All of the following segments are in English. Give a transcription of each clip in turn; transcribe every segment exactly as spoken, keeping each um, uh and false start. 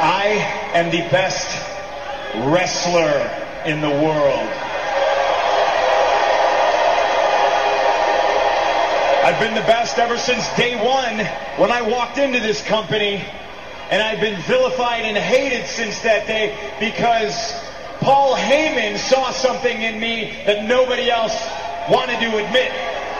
I am the best wrestler in the world. I've been the best ever since day one when I walked into this company, and I've been vilified and hated since that day because Paul Heyman saw something in me that nobody else wanted to admit.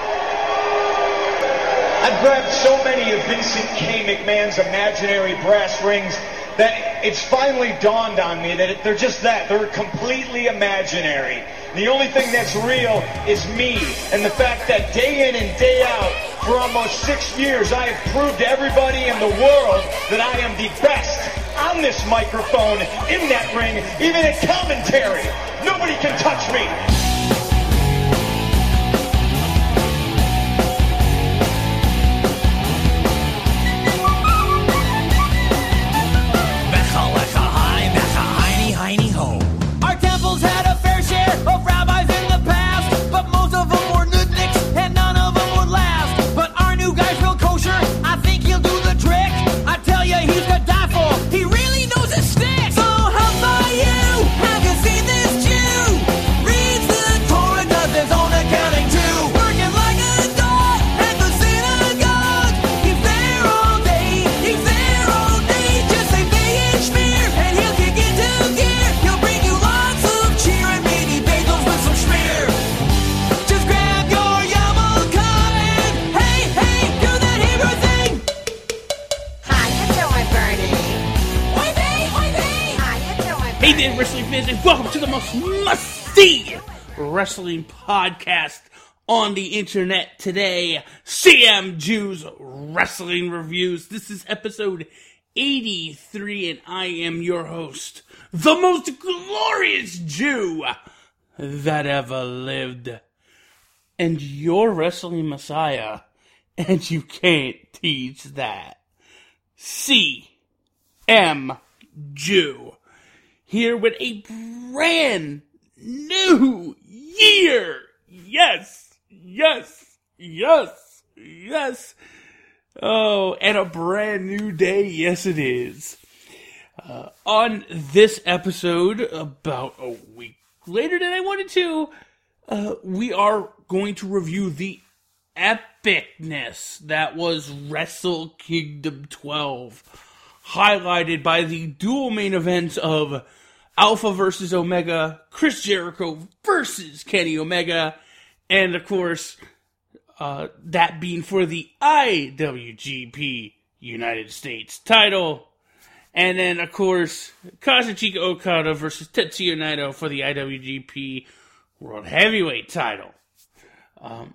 I've grabbed so many of Vincent K. McMahon's imaginary brass rings that it's finally dawned on me that they're just that. They're completely imaginary. The only thing that's real is me, and the fact that day in and day out, for almost six years, I have proved to everybody in the world that I am the best on this microphone, in that ring, even at commentary. Nobody can touch me. Our temples had a fair share of rabbis in the past, but most of them were nudniks and none of them would last. But our new guy's real kosher, I think he'll do the trick. I tell ya, he's to die for, he really knows his stick. So how about you? Have you seen this Jew? Reads the Torah, does his own accounting too. Working like a dog at the synagogue. He's there all day, he's there all day. Just say Bay and Schmear and he'll kick into gear. He'll bring you lots of cheer and maybe bagels with some schmear. Just grab your yarmulke and hey, hey, do that Hebrew thing. How you doing, Bernie? Oi, babe, oi, babe. How you doing, Hey Bernie? there, wrestling fans, and welcome to the most must-see wrestling podcast on the internet today, C M Jew's Wrestling Reviews. This is episode eighty-three, and I am your host, the most glorious Jew that ever lived, and your wrestling messiah, and you can't teach that. C M Jew, here with a brand new year. Yes, yes, yes, yes. Oh, and a brand new day. Yes, it is. Uh, on this episode, about a week later than I wanted to, uh, we are going to review the epicness that was Wrestle Kingdom twelve, highlighted by the dual main events of Alpha versus Omega, Chris Jericho versus Kenny Omega, and of course, uh, that being for the I W G P United States title. And then, of course, Kazuchika Okada versus Tetsuya Naito for the I W G P World Heavyweight title. Um,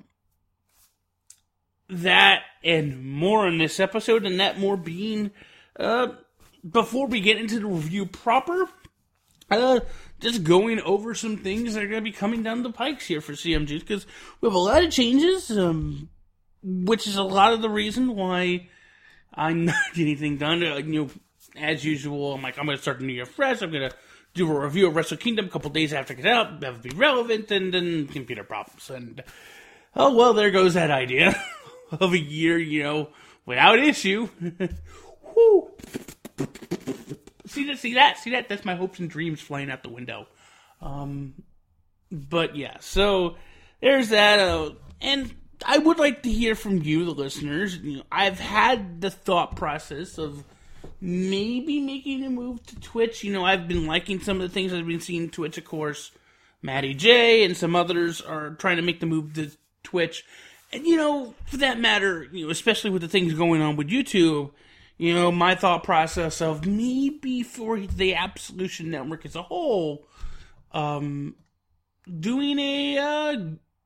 that and more in this episode, and that more being, uh, before we get into the review proper, uh, just going over some things that are going to be coming down the pikes here for C M G, because we have a lot of changes, um, which is a lot of the reason why I'm not getting anything done. Uh, you know, as usual, I'm like, I'm going to start the new year fresh. I'm going to do a review of Wrestle Kingdom a couple days after it gets out, have it be relevant, and then computer problems. And, oh, well, there goes that idea of a year, you know, without issue. Whew. See that? See that? See that? That's my hopes and dreams flying out the window. Um, but yeah, so there's that. Uh, and I would like to hear from you, the listeners. You know, I've had the thought process of maybe making a move to Twitch. You know, I've been liking some of the things I've been seeing on Twitch, of course. Matty J and some others are trying to make the move to Twitch. And, you know, for that matter, you know, especially with the things going on with YouTube, you know, my thought process of maybe for the Absolution Network as a whole, um, doing a uh,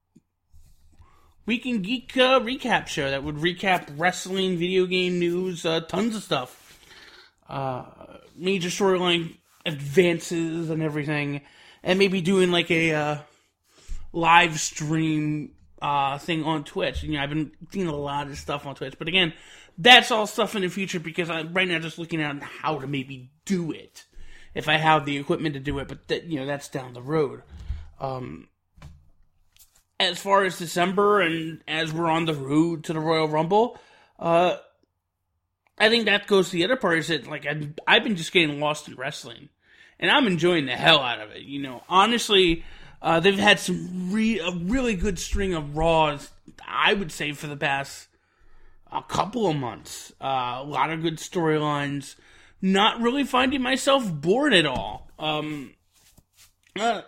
Week in Geek uh, recap show that would recap wrestling, video game news, uh, tons of stuff. Uh, major storyline advances and everything. And maybe doing like a uh, live stream uh, thing on Twitch. You know, I've been seeing a lot of stuff on Twitch. But again, that's all stuff in the future because I'm right now just looking at how to maybe do it. If I have the equipment to do it. But, that, you know, that's down the road. Um, as far as December and as we're on the road to the Royal Rumble, uh, I think that goes to the other part is that, like, I've, I've been just getting lost in wrestling. And I'm enjoying the hell out of it. You know, honestly, uh, they've had some re- a really good string of Raws, I would say, for the past a couple of months. Uh, a lot of good storylines. Not really finding myself bored at all. Um, uh,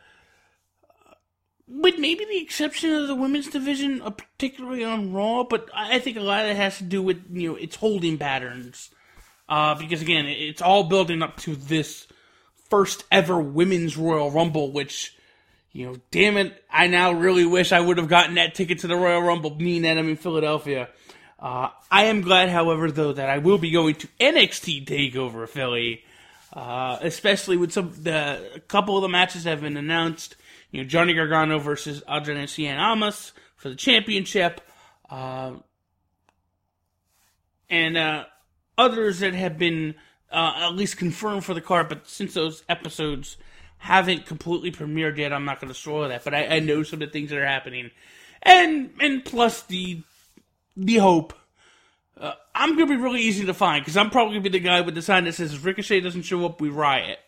with maybe the exception of the women's division, uh, particularly on Raw, but I think a lot of it has to do with, you know, its holding patterns. Uh, because, again, it's all building up to this first ever Women's Royal Rumble, which, you know, damn it, I now really wish I would have gotten that ticket to the Royal Rumble, me and I'm in Philadelphia. Uh, I am glad, however, though, that I will be going to N X T TakeOver Philly, uh, especially with some, the, a couple of the matches that have been announced. You know, Johnny Gargano versus Adrian Cien Almas for the championship, uh, and, uh, others that have been, uh, at least confirmed for the card, but since those episodes haven't completely premiered yet, I'm not going to spoil that, but I, I know some of the things that are happening. And, and plus the, the hope. Uh, I'm going to be really easy to find, because I'm probably going to be the guy with the sign that says, if Ricochet doesn't show up, we riot.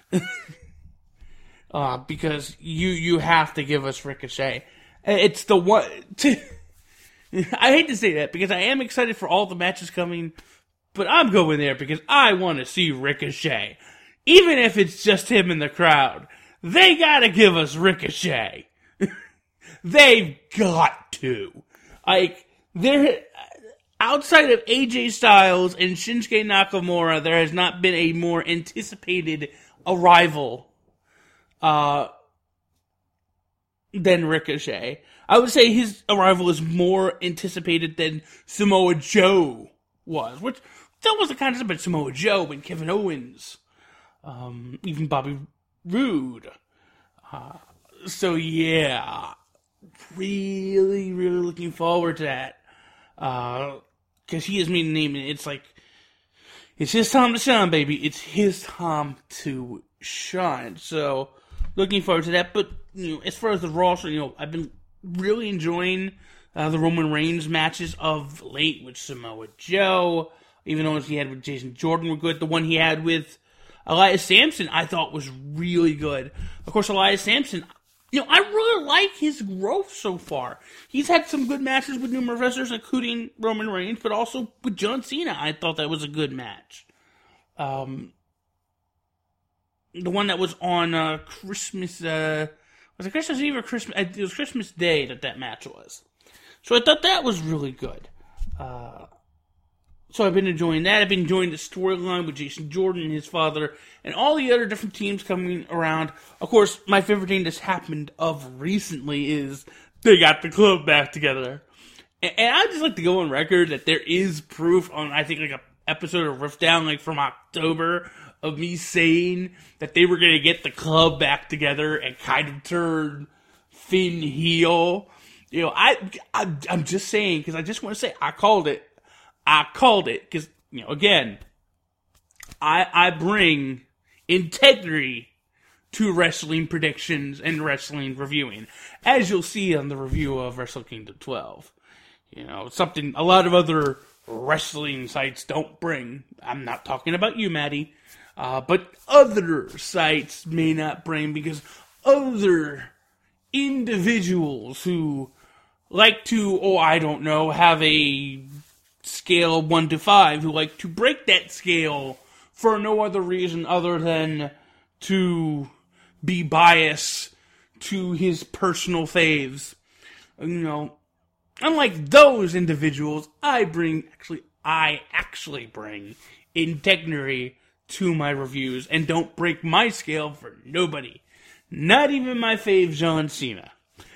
uh, because you, you have to give us Ricochet. It's the one, to, I hate to say that, because I am excited for all the matches coming, but I'm going there because I want to see Ricochet. Even if it's just him in the crowd. They gotta give us Ricochet. They've got to. Like, there, outside of A J Styles and Shinsuke Nakamura, there has not been a more anticipated arrival, uh, than Ricochet. I would say his arrival is more anticipated than Samoa Joe was, which that was the kind of stuff about Samoa Joe and Kevin Owens, um, even Bobby Roode. Uh, so yeah, really, really looking forward to that. Uh, cause he has me naming it. It's like, it's his time to shine, baby. It's his time to shine. So, looking forward to that. But, you know, as far as the roster, you know, I've been really enjoying uh, the Roman Reigns matches of late with Samoa Joe. Even though he had with Jason Jordan were good. The one he had with Elias Sampson I thought was really good. Of course, Elias Sampson, you know, I really like his growth so far. He's had some good matches with numerous wrestlers, including Roman Reigns, but also with John Cena. I thought that was a good match. Um, the one that was on uh, Christmas, uh, was it Christmas Eve or Christmas? It was Christmas Day that that match was. So I thought that was really good. Uh, so I've been enjoying that. I've been enjoying the storyline with Jason Jordan and his father and all the other different teams coming around. Of course, my favorite thing that's happened of recently is they got the club back together. And, and I just like to go on record that there is proof on, I think, like a episode of Rift Down, like from October, of me saying that they were going to get the club back together and kind of turn Finn heel. You know, I, I I'm just saying, because I just want to say I called it. I called it, because, you know, again, I I bring integrity to wrestling predictions and wrestling reviewing, as you'll see on the review of Wrestle Kingdom twelve. You know, something a lot of other wrestling sites don't bring. I'm not talking about you, Maddie, uh, but other sites may not bring, because other individuals who like to, oh, I don't know, have a scale one to five, who like to break that scale for no other reason other than to be biased to his personal faves. You know, unlike those individuals, I bring, actually, I actually bring integrity to my reviews and don't break my scale for nobody. Not even my fave John Cena.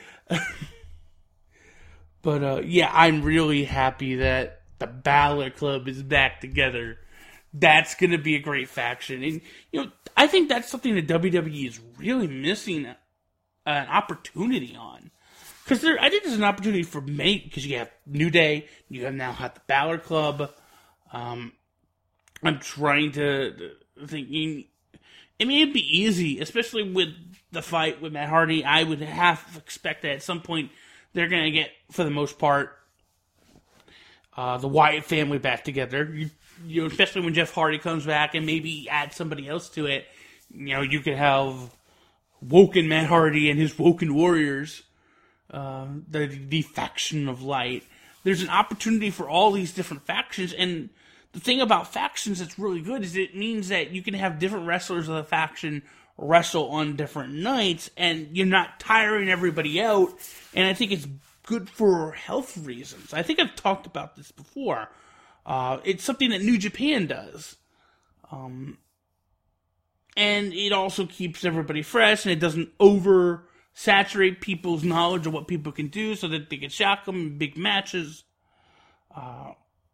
But, uh, yeah, I'm really happy that the Balor Club is back together. That's going to be a great faction. And, you know, I think that's something that W W E is really missing uh, an opportunity on. Because there, I think there's an opportunity for many, because you have New Day, you have now had the Balor Club. Um, I'm trying to, thinking, I mean, it'd be easy, especially with the fight with Matt Hardy. I would have to expect that at some point they're going to get, for the most part, uh, the Wyatt family back together. You, you know, especially when Jeff Hardy comes back and maybe add somebody else to it. You know, you could have Woken Matt Hardy and his Woken Warriors, uh, the, the faction of light. There's an opportunity for all these different factions, and the thing about factions that's really good is it means that you can have different wrestlers of the faction wrestle on different nights, and you're not tiring everybody out, and I think it's good for health reasons. I think I've talked about this before. Uh, it's something that New Japan does. Um, and it also keeps everybody fresh, and it doesn't oversaturate people's knowledge of what people can do so that they can shock them in big matches. Uh,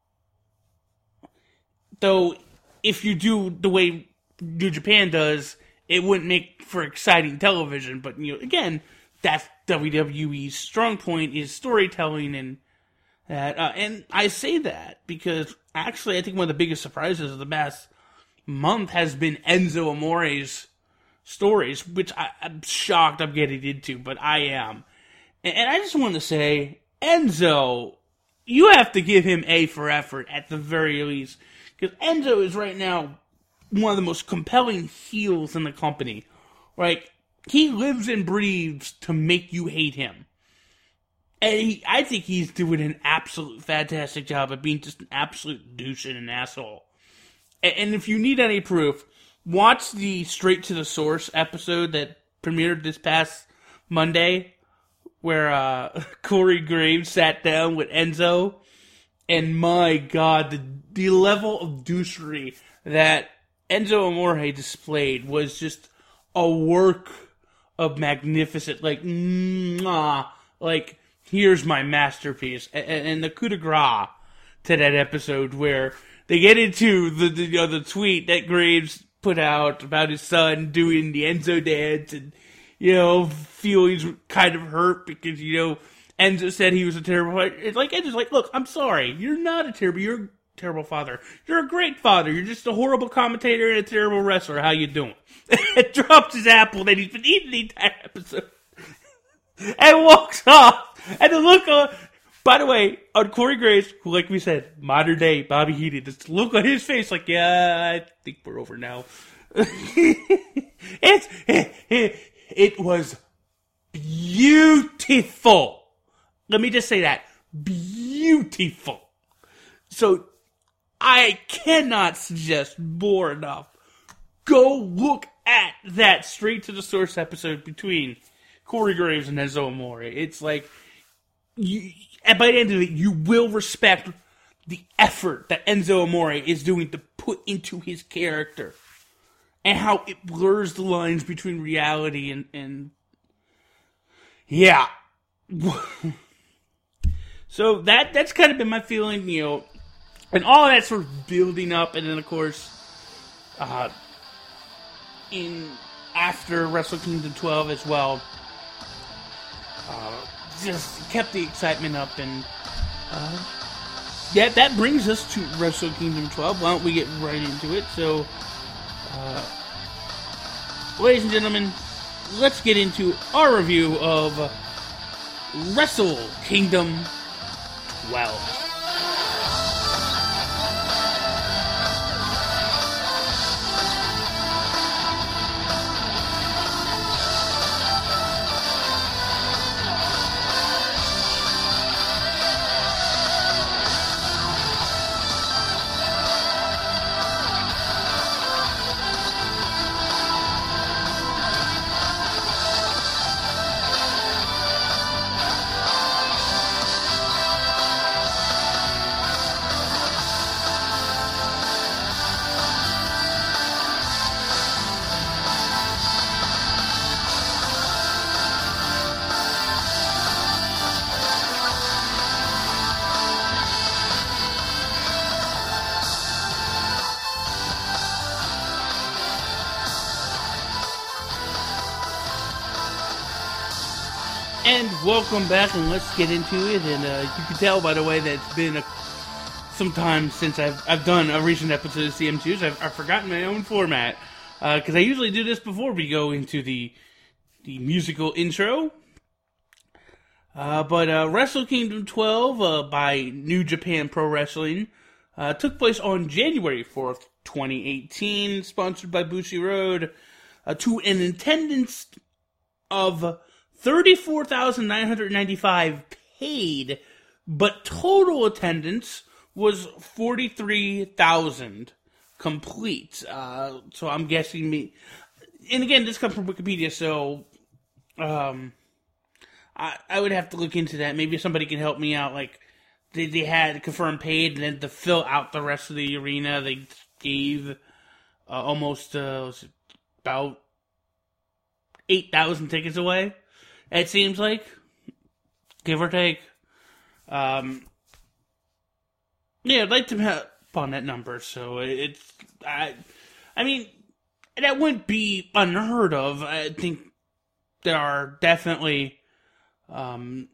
though, if you do the way New Japan does, it wouldn't make for exciting television, but, you know, again, that's W W E's strong point is storytelling, and that, uh, and I say that because actually I think one of the biggest surprises of the past month has been Enzo Amore's stories, which I, I'm shocked I'm getting into, but I am. And, and I just want to say, Enzo, you have to give him A for effort at the very least, because Enzo is right now one of the most compelling heels in the company. Like, he lives and breathes to make you hate him. And he, I think he's doing an absolute fantastic job of being just an absolute douche and an asshole. And, and if you need any proof, watch the Straight to the Source episode that premiered this past Monday, where uh, Corey Graves sat down with Enzo. And my God, the, the level of douchery that Enzo Amore displayed was just a work of magnificent, like, mwah, like, here's my masterpiece. And, and the coup de grace to that episode where they get into the, the, you know, the tweet that Graves put out about his son doing the Enzo dance and, you know, feelings kind of hurt because, you know, Enzo said he was a terrible father. It's like, Enzo's like, look, I'm sorry. You're not a terrible, you're a terrible father. You're a great father. You're just a horrible commentator and a terrible wrestler. How you doing? It drops his apple that he's been eating the entire episode and walks off. And the look on, by the way, on Corey Graves, who, like we said, modern day Bobby Heenan, this look on his face like, yeah, I think we're over now. it's, it, it, it was beautiful. Let me just say that. Beautiful. So, I cannot suggest more enough. Go look at that Straight to the Source episode between Corey Graves and Enzo Amore. It's like, you, and by the end of it, you will respect the effort that Enzo Amore is doing to put into his character. And how it blurs the lines between reality and, and yeah. So that that's kind of been my feeling, you know, and all of that sort of building up, and then of course, uh, in after Wrestle Kingdom twelve as well, uh, just kept the excitement up, and uh, yeah, that brings us to Wrestle Kingdom twelve. Why don't we get right into it? So, uh, ladies and gentlemen, let's get into our review of Wrestle Kingdom twelve. And welcome back, and let's get into it. And uh, you can tell, by the way, that it's been a, some time since I've I've done a recent episode of C M Juice. I've, I've forgotten my own format because uh, I usually do this before we go into the the musical intro. Uh, but uh, Wrestle Kingdom twelve uh, by New Japan Pro Wrestling uh, took place on January fourth, twenty eighteen, sponsored by Bushiroad, uh, to an attendance of thirty-four thousand nine hundred ninety-five paid, but total attendance was forty-three thousand complete. Uh, so I'm guessing me, and again, this comes from Wikipedia, so um, I, I would have to look into that. Maybe somebody can help me out. Like, they, they had confirmed paid, and then to fill out the rest of the arena, they gave uh, almost uh, was it about eight thousand tickets away, it seems like, give or take. Um, yeah, I'd like to help on that number, so it's, I, I mean, that wouldn't be unheard of. I think there are definitely, um,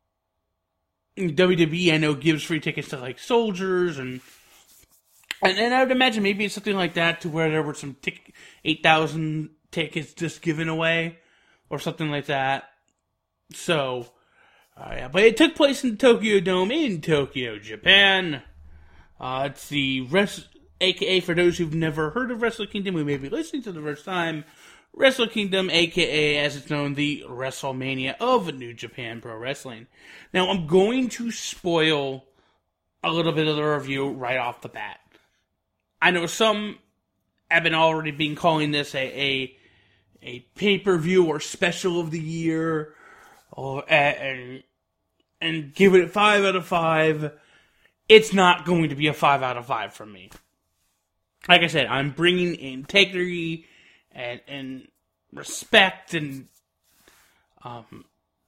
W W E, I know, gives free tickets to, like, soldiers, and, and, and I would imagine maybe it's something like that, to where there were some tic- eight thousand tickets just given away, or something like that. So, uh, yeah, but it took place in the Tokyo Dome in Tokyo, Japan. Uh, it's the rest, aka for those who've never heard of Wrestle Kingdom, who may be listening to the first time, Wrestle Kingdom, aka as it's known, the WrestleMania of New Japan Pro Wrestling. Now, I'm going to spoil a little bit of the review right off the bat. I know some have been already been calling this a a, a pay-per-view or special of the year, or and and give it five out of five. It's not going to be a five out of five from me. Like I said, I'm bringing integrity and and respect and um,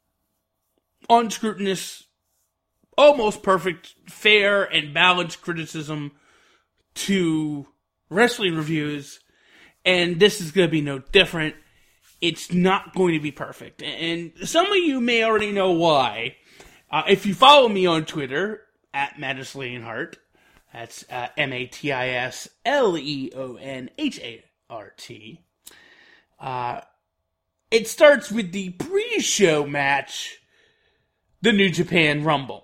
unscrutinous, almost perfect, fair and balanced criticism to wrestling reviews, and this is going to be no different. It's not going to be perfect, and some of you may already know why. Uh, if you follow me on Twitter, at Mattis Leonhart, that's uh, M A T I S L E O N H A R T, uh, it starts with the pre-show match, the New Japan Rumble.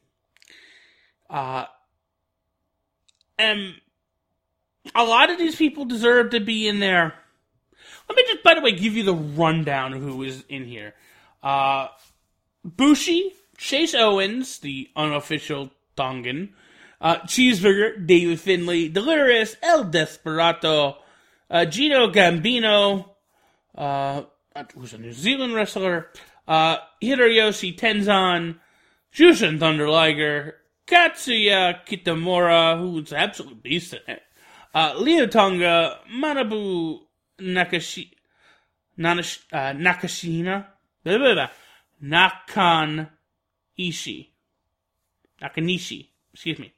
Uh, and a lot of these people deserve to be in there. Let me just, by the way, give you the rundown of who is in here. Uh, Bushi, Chase Owens, the unofficial Tongan, uh, Cheeseburger, David Finlay, Delirious, El Desperado, uh, Gino Gambino, uh, who's a New Zealand wrestler, uh, Hiroyoshi Tenzan, Jushin Thunder Liger, Katsuya Kitamura, who's an absolute beast in it, uh, Leo Tonga, Manabu Nakashi, Nanash, uh, Nakashina, blah, blah, blah, Nakan Ishii. Nakanishi. Excuse me.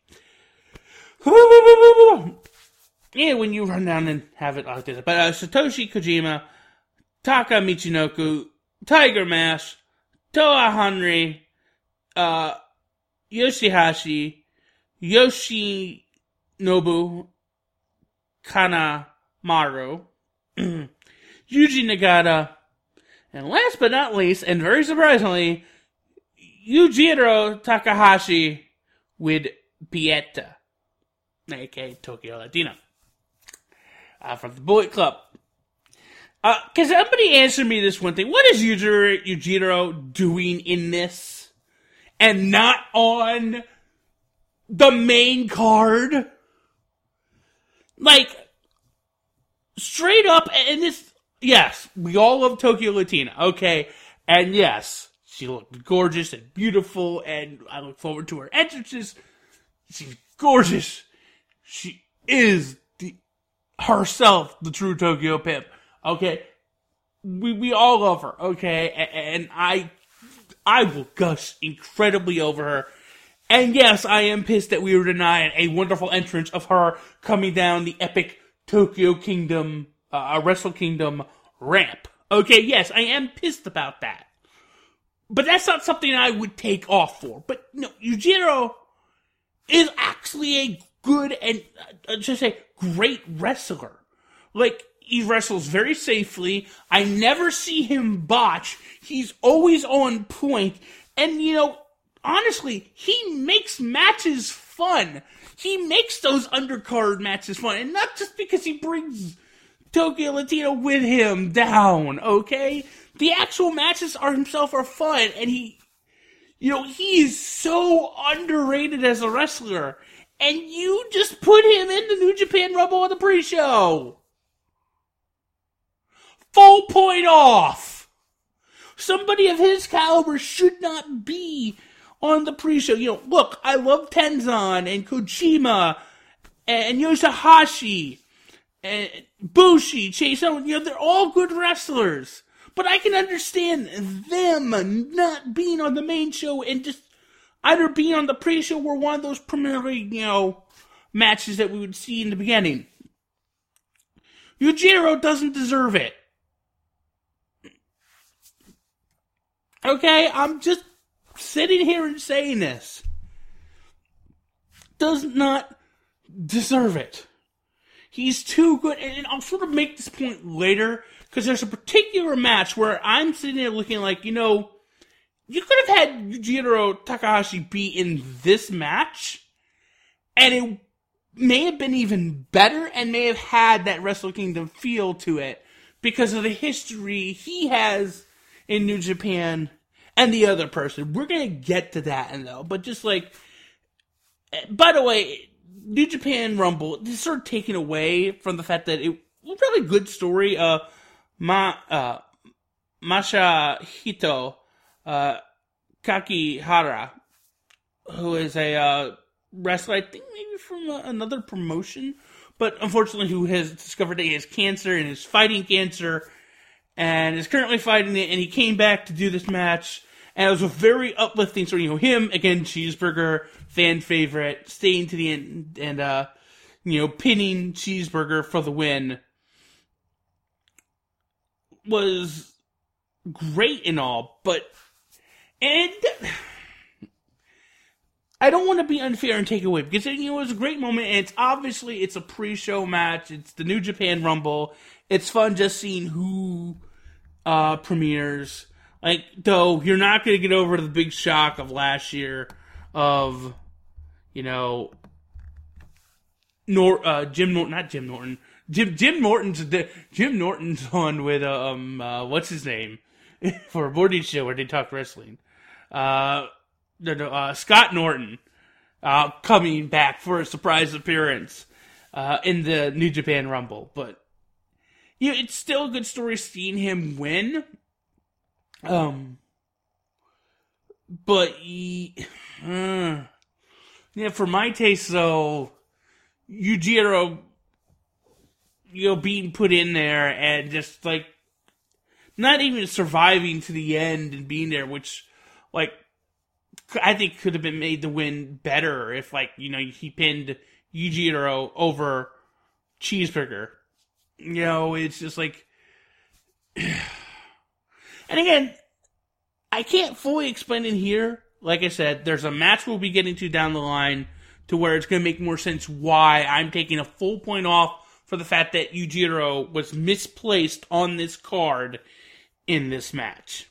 Yeah, when you run down and have it like this. But uh, Satoshi Kojima, Taka Michinoku, Tiger Mask, Toa Henry, uh, Yoshihashi, Yoshinobu Kanemaru, Yuji Nagata, and last but not least, and very surprisingly, Yujiro Takahashi with Pieta, aka Tokyo Latina, uh, from the Bullet Club. Uh, can somebody answer me this one thing? What is Yujiro, Yujiro doing in this? And not on the main card? Like, straight up, and this, yes, we all love Tokyo Latina, okay? And yes, she looked gorgeous and beautiful, and I look forward to her entrances. She's gorgeous. She is the herself, the true Tokyo Pimp. Okay, we we all love her. Okay, and, and I I will gush incredibly over her. And yes, I am pissed that we were denied a wonderful entrance of her coming down the epic Tokyo Kingdom, uh, Wrestle Kingdom ramp. Okay, yes, I am pissed about that. But that's not something I would take off for. But no, Yujiro is actually a good and, uh, just say, great wrestler. Like, he wrestles very safely. I never see him botch. He's always on point. And, you know, honestly, he makes matches fun. He makes those undercard matches fun. And not just because he brings Tokyo Latino with him down, okay? The actual matches are himself are fun. And he, you know, he is so underrated as a wrestler. And you just put him in the New Japan Rumble on the pre-show. Full point off. Somebody of his caliber should not be on the pre-show. You know, look, I love Tenzan and Kojima and Yoshihashi and Bushi, Chase Owens. You know, they're all good wrestlers. But I can understand them not being on the main show and just either being on the pre-show or one of those preliminary, you know, matches that we would see in the beginning. Yujiro doesn't deserve it. Okay, I'm just sitting here and saying this. Does not deserve it. He's too good, and I'll sort of make this point later, because there's a particular match where I'm sitting there looking like, you know, you could have had Yujiro Takahashi be in this match, and it may have been even better, and may have had that Wrestle Kingdom feel to it, because of the history he has in New Japan and the other person. We're going to get to that, though, but just like, by the way, New Japan Rumble, this is sort of taken away from the fact that it was a really good story. Uh, Ma, uh, Masahito uh, Kakihara, who is a uh, wrestler, I think maybe from uh, another promotion, but unfortunately who has discovered that he has cancer and is fighting cancer and is currently fighting it, and he came back to do this match, and it was a very uplifting story. You know, him, again, Cheeseburger, fan favorite, staying to the end, and, uh, you know, pinning Cheeseburger for the win was great and all, but, and I don't want to be unfair and take away, because, you know, it was a great moment, and it's obviously, it's a pre-show match, it's the New Japan Rumble, it's fun just seeing who uh, premieres. Like, though, you're not going to get over the big shock of last year of, you know, Nor uh, Jim Norton, not Jim Norton, Jim Jim Norton's Jim Norton's on with um uh, what's his name for a morning show where they talk wrestling. Uh, no, no, uh, Scott Norton uh, coming back for a surprise appearance uh, in the New Japan Rumble, but. Yeah, it's still a good story seeing him win. Um, but he, uh, yeah, for my taste, though, Yujiro, you know, being put in there and just like not even surviving to the end and being there, which, like, I think could have been made the win better if, like, you know, he pinned Yujiro over Cheeseburger. You know, it's just like... And again, I can't fully explain it here. Like I said, there's a match we'll be getting to down the line to where it's going to make more sense why I'm taking a full point off for the fact that Yujiro was misplaced on this card in this match.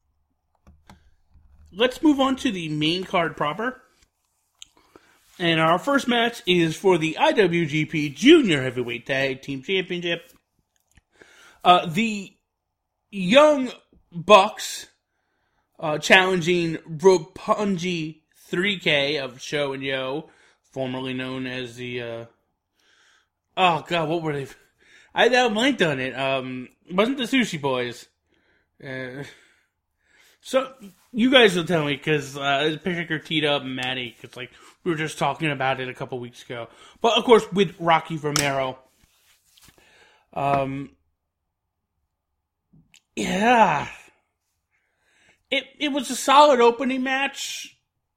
Let's move on to the main card proper. And our first match is for the I W G P Junior Heavyweight Tag Team Championship. Uh, the Young Bucks uh, challenging Roppongi three K of Sho and Yo, formerly known as the... Uh... Oh, God, what were they... I now blanked on it. Um, it wasn't the Sushi Boys. Uh... So, you guys will tell me, because uh, Picker teed up and Maddie, because, like, we were just talking about it a couple weeks ago. But, of course, with Rocky Romero. Um, yeah. It it was a solid opening match.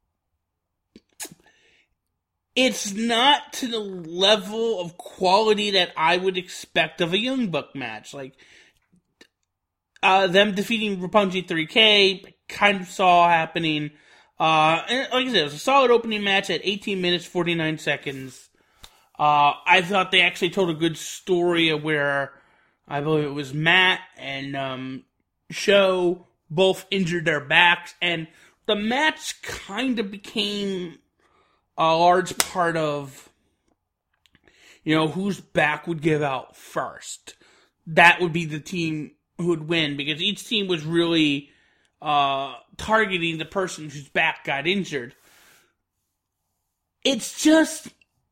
It's not to the level of quality that I would expect of a Young Buck match. Like, uh, them defeating Roppongi three K, kind of saw happening. Uh, and like I said, it was a solid opening match at eighteen minutes, forty-nine seconds. Uh, I thought they actually told a good story of where I believe it was Matt and um, Sho both injured their backs, and the match kind of became a large part of, you know, whose back would give out first. That would be the team who would win, because each team was really uh, targeting the person whose back got injured. It's just,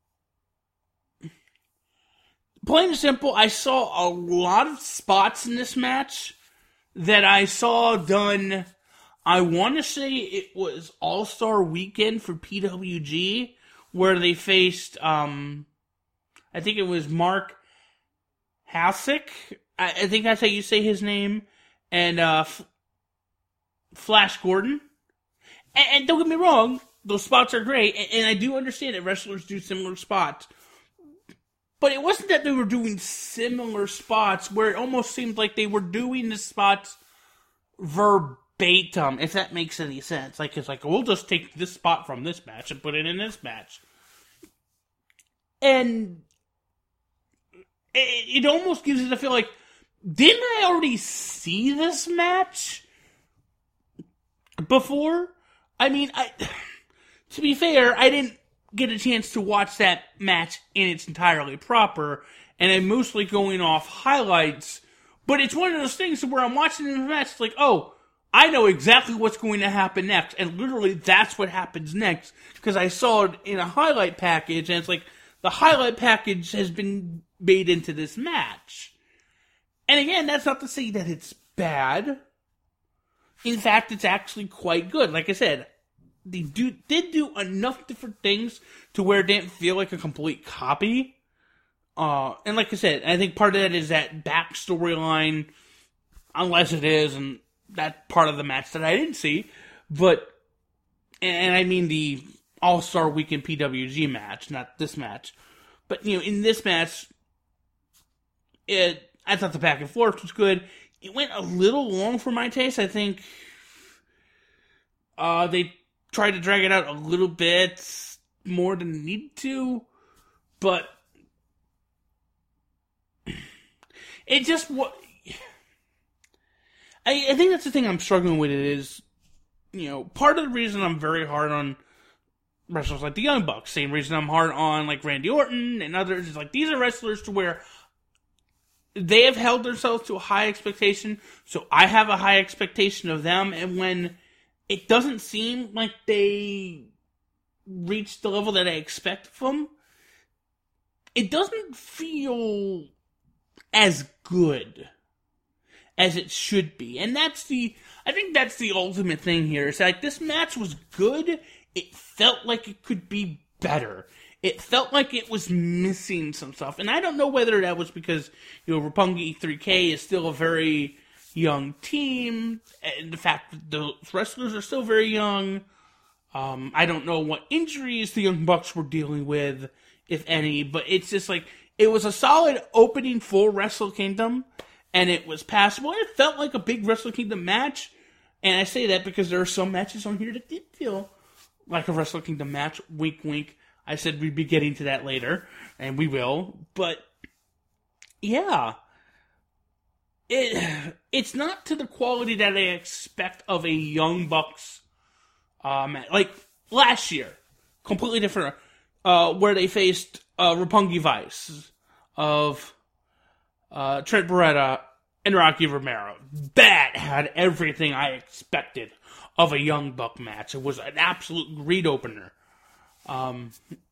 plain and simple, I saw a lot of spots in this match that I saw done. I want to say it was All-Star Weekend for P W G, where they faced, um, I think it was Mark Hasick, I, I think that's how you say his name, and uh, F- Flash Gordon. And, and don't get me wrong, those spots are great, and, and I do understand that wrestlers do similar spots. But it wasn't that they were doing similar spots where it almost seemed like they were doing the spots verbatim, if that makes any sense. Like, it's like, we'll just take this spot from this match and put it in this match. And it, it almost gives you the feel like, didn't I already see this match before? I mean, I, to be fair, I didn't get a chance to watch that match in its entirely proper, and I'm mostly going off highlights, but it's one of those things where I'm watching the match, it's like, oh, I know exactly what's going to happen next, and literally that's what happens next, because I saw it in a highlight package, and it's like, the highlight package has been made into this match. And again, that's not to say that it's bad. In fact, it's actually quite good. Like I said, they do, did do enough different things to where it didn't feel like a complete copy. Uh, and like I said, I think part of that is that backstory line, unless it is, and that part of the match that I didn't see. But, and I mean the All-Star Weekend P W G match, not this match. But, you know, in this match, it, I thought the back and forth was good. It went a little long for my taste. I think uh, they tried to drag it out a little bit more than needed to, but it just what I, I think that's the thing I'm struggling with. It is, you know, part of the reason I'm very hard on wrestlers like the Young Bucks, same reason I'm hard on like Randy Orton and others, is like these are wrestlers to where they have held themselves to a high expectation, so I have a high expectation of them, and when it doesn't seem like they reach the level that I expect from them, it doesn't feel as good as it should be. And that's the, I think that's the ultimate thing here. It's like, this match was good, it felt like it could be better. It felt like it was missing some stuff. And I don't know whether that was because, you know, Roppongi three K is still a very young team, and the fact that the wrestlers are still very young. Um, I don't know what injuries the Young Bucks were dealing with, if any, but it's just like, it was a solid opening for Wrestle Kingdom, and it was passable. It felt like a big Wrestle Kingdom match, and I say that because there are some matches on here that did feel like a Wrestle Kingdom match. Wink, wink. I said we'd be getting to that later, and we will, but yeah. It, it's not to the quality that I expect of a Young Bucks uh, match. Like last year, completely different, uh, where they faced uh, Roppongi Vice of uh, Trent Beretta and Rocky Romero. That had everything I expected of a Young Buck match. It was an absolute great opener. Um,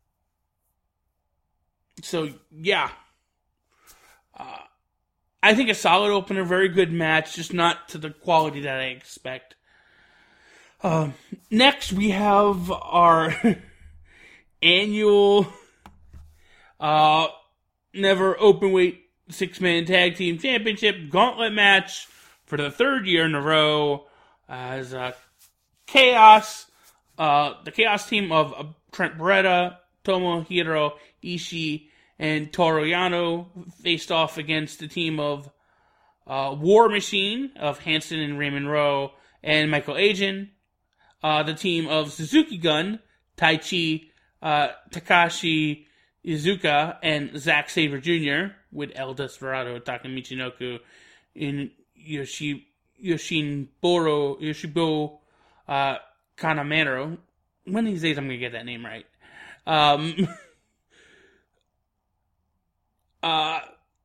so, yeah. Uh, I think a solid opener, very good match, just not to the quality that I expect. Uh, next, we have our annual uh, Never Openweight Six-Man Tag Team Championship Gauntlet match for the third year in a row as uh, Chaos, uh, the Chaos team of uh, Trent Beretta, Tomohiro Ishii, and Toru Yano faced off against the team of uh, War Machine of Hanson and Raymond Rowe and Michael Agin, uh, the team of Suzuki Gun, Taichi, uh, Takashi Iizuka, and Zack Sabre Junior with El Desperado, Taka Michinoku, in Yoshi, Yoshinboro, Yoshibo uh, Kanemaru. One of these days I'm going to get that name right. Um, uh,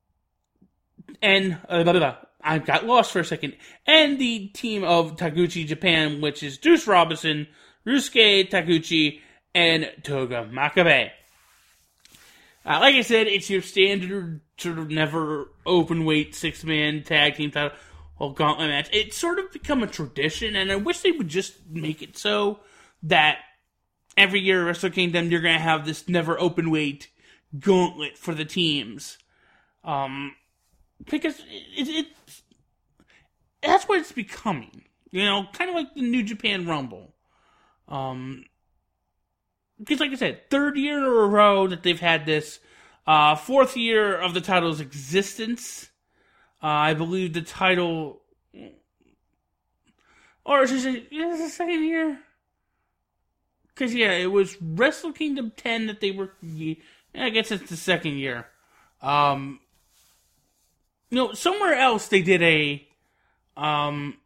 and uh, blah, blah, blah. I got lost for a second. And the team of Taguchi Japan, which is Juice Robinson, Ryusuke Taguchi, and Toga Makabe. Uh, like I said, it's your standard sort of never open weight six man tag team title or gauntlet match. It's sort of become a tradition, and I wish they would just make it so that every year at Wrestle Kingdom you're going to have this never open weight gauntlet for the teams. Um, because it, it, it that's what it's becoming. You know, kind of like the New Japan Rumble. Um, because like I said, third year in a row that they've had this. Uh, fourth year of the title's existence. Uh, I believe the title, or is it, is it the second year? Because yeah, it was Wrestle Kingdom ten that they were. I guess it's the second year. Um, you know, somewhere else they did a. Um,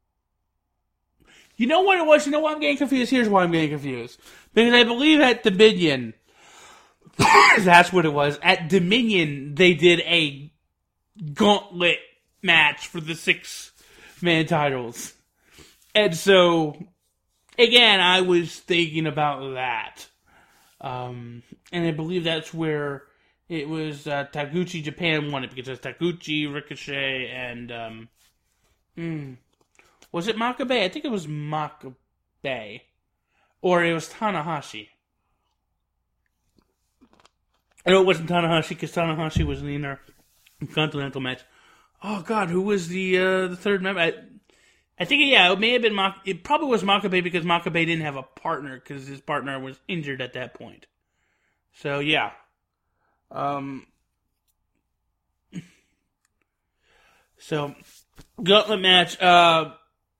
you know what it was? You know why I'm getting confused? Here's why I'm getting confused. Because I believe at Dominion, that's what it was. At Dominion, they did a gauntlet match for the six-man titles. And so, again, I was thinking about that. Um, and I believe that's where it was uh, Taguchi Japan won it, because it was Taguchi, Ricochet, and... Um, mm, was it Makabe? I think it was Makabe. Or it was Tanahashi. I know it wasn't Tanahashi, because Tanahashi was in the Intercontinental match. Oh, God, who was the uh, the third member? I, I think, yeah, it may have been... Mak- it probably was Makabe, because Makabe didn't have a partner, because his partner was injured at that point. So, yeah. Um... So, gauntlet match. Uh...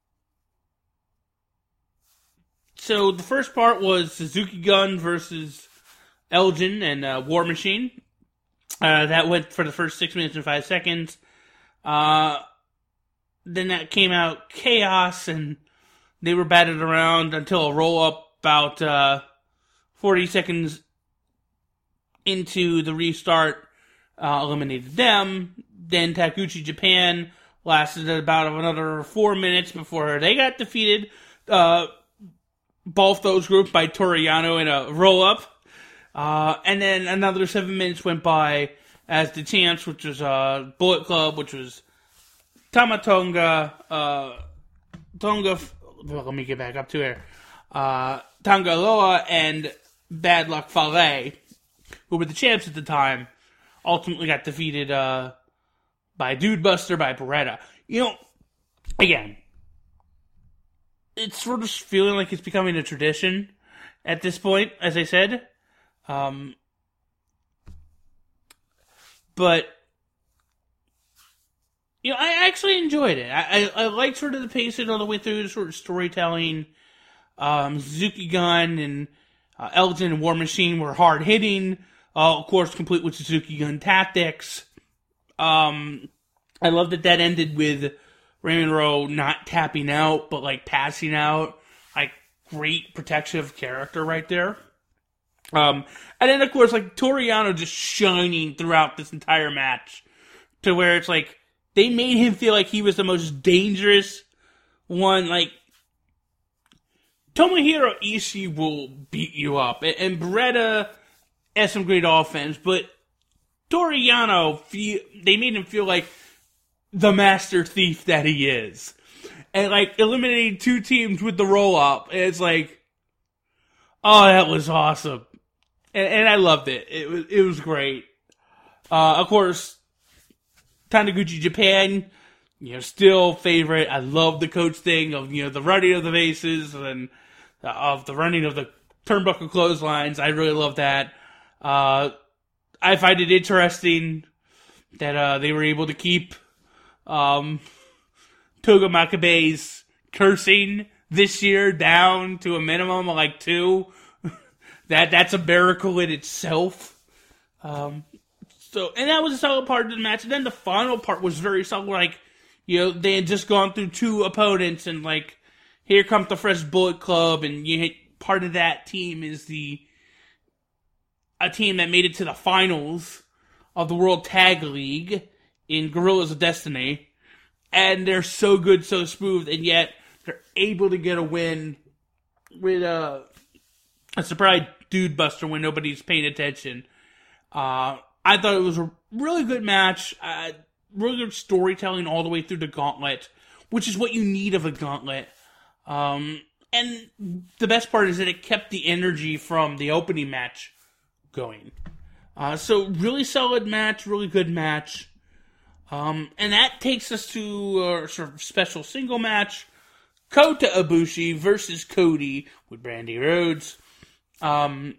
So, the first part was Suzuki Gun versus Elgin and uh, War Machine. Uh, that went for the first six minutes and five seconds. Uh, then that came out Chaos, and they were batted around until a roll-up about uh, forty seconds into the restart uh, eliminated them. Then Taguchi Japan lasted about another four minutes before they got defeated. Uh, both those groups by Toru Yano in a roll-up. Uh, and then another seven minutes went by as the champs, which was uh, Bullet Club, which was Tama Tonga, uh, Tonga, well, let me get back up to here, uh, Tonga Loa and Bad Luck Fale, who were the champs at the time, ultimately got defeated uh, by Dude Buster, by Beretta. You know, again, it's sort of feeling like it's becoming a tradition at this point, as I said. Um, but, you know, I actually enjoyed it. I, I, I liked sort of the pacing all the way through, the sort of storytelling. Um, Suzuki Gun and uh, Elgin and War Machine were hard-hitting. Uh, of course, complete with Suzuki Gun tactics. Um, I love that that ended with Raymond Rowe not tapping out, but, like, passing out. Like, great protective character right there. Um, and then, of course, like, Toru Yano just shining throughout this entire match. To where it's like, they made him feel like he was the most dangerous one. Like, Tomohiro Ishii will beat you up. And, and Beretta has some great offense. But Toru Yano, feel, they made him feel like the master thief that he is. And, like, eliminating two teams with the roll-up. And it's like, oh, that was awesome. And, and I loved it. It was it was great. Uh, of course, Taniguchi Japan, you know, still favorite. I love the coach thing of, you know, the running of the bases and uh, of the running of the turnbuckle clotheslines. I really love that. Uh, I find it interesting that uh, they were able to keep um, Toga Makabe's cursing this year down to a minimum of like two. That that's a miracle in itself. Um, so, and that was a solid part of the match. And then the final part was very solid. Like, you know, they had just gone through two opponents, and like here comes the Fresh Bullet Club, and you part of that team is the a team that made it to the finals of the World Tag League in Gorillas of Destiny, and they're so good, so smooth, and yet they're able to get a win with a, a surprise dude buster when nobody's paying attention. Uh, I thought it was a really good match, uh, really good storytelling all the way through the gauntlet, which is what you need of a gauntlet. Um, and the best part is that it kept the energy from the opening match going. Uh, so really solid match, really good match. Um, and that takes us to a sort of special single match. Kota Ibushi versus Cody with Brandy Rhodes. Um,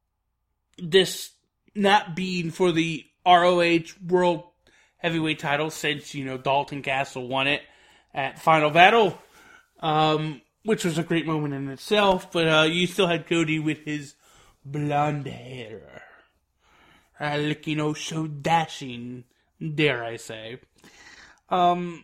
this not being for the R O H World Heavyweight title since, you know, Dalton Castle won it at Final Battle, um, which was a great moment in itself, but uh, you still had Cody with his blonde hair. Uh, looking oh so dashing, dare I say. Um,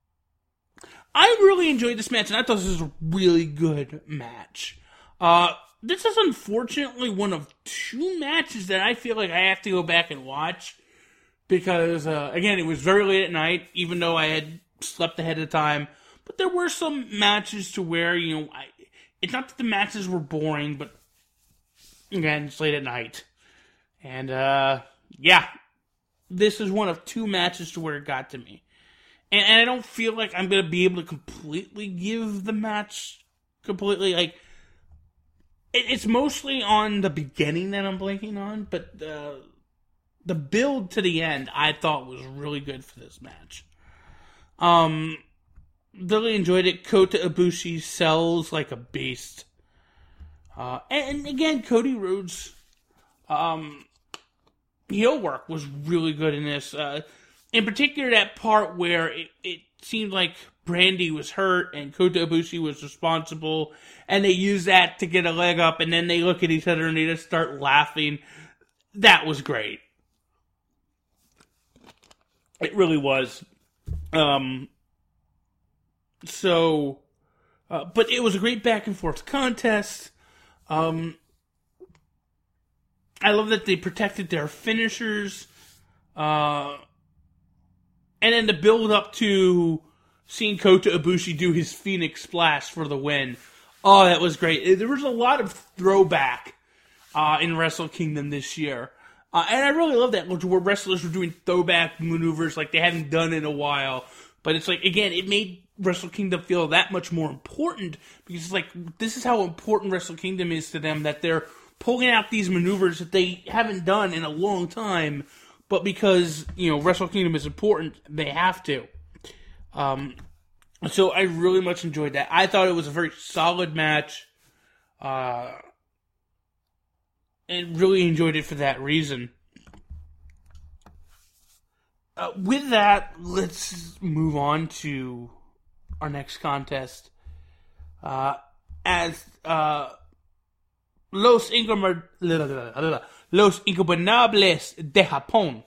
I really enjoyed this match, and I thought this was a really good match. Uh, this is unfortunately one of two matches that I feel like I have to go back and watch, because, uh, again, it was very late at night, even though I had slept ahead of time, but there were some matches to where, you know, I, it's not that the matches were boring, but, again, it's late at night. And, uh, yeah, this is one of two matches to where it got to me. And, and I don't feel like I'm going to be able to completely give the match completely, like, it, it's mostly on the beginning that I'm blanking on, but, uh, the build to the end I thought was really good for this match. Um, really enjoyed it. Kota Ibushi sells like a beast. Uh, and, and again, Cody Rhodes, um, heel work was really good in this. Uh, in particular, that part where it, it seemed like Brandy was hurt and Kota Ibushi was responsible, and they use that to get a leg up, and then they look at each other and they just start laughing. That was great. It really was. Um, so, uh, but it was a great back and forth contest. Um, I love that they protected their finishers. Uh, and then the build up to seeing Kota Ibushi do his Phoenix Splash for the win. Oh, that was great. There was a lot of throwback uh, in Wrestle Kingdom this year. Uh, and I really love that, where wrestlers were doing throwback maneuvers like they hadn't done in a while. But it's like, again, it made Wrestle Kingdom feel that much more important, because it's like, this is how important Wrestle Kingdom is to them, that they're pulling out these maneuvers that they haven't done in a long time, but because, you know, Wrestle Kingdom is important, they have to. Um, so I really much enjoyed that. I thought it was a very solid match, uh, and really enjoyed it for that reason. Uh, with that, let's move on to our next contest. Uh, as, uh, Los Ingober- Los Ingobernables de Japón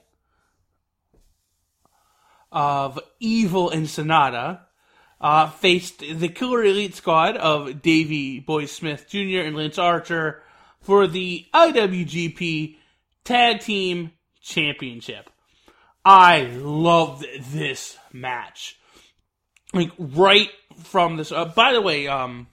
of Evil and Sonata uh, faced the Killer Elite Squad of Davey Boy Smith Junior and Lance Archer for the I W G P Tag Team Championship. I loved this match. Like, right from this... Uh, by the way, um...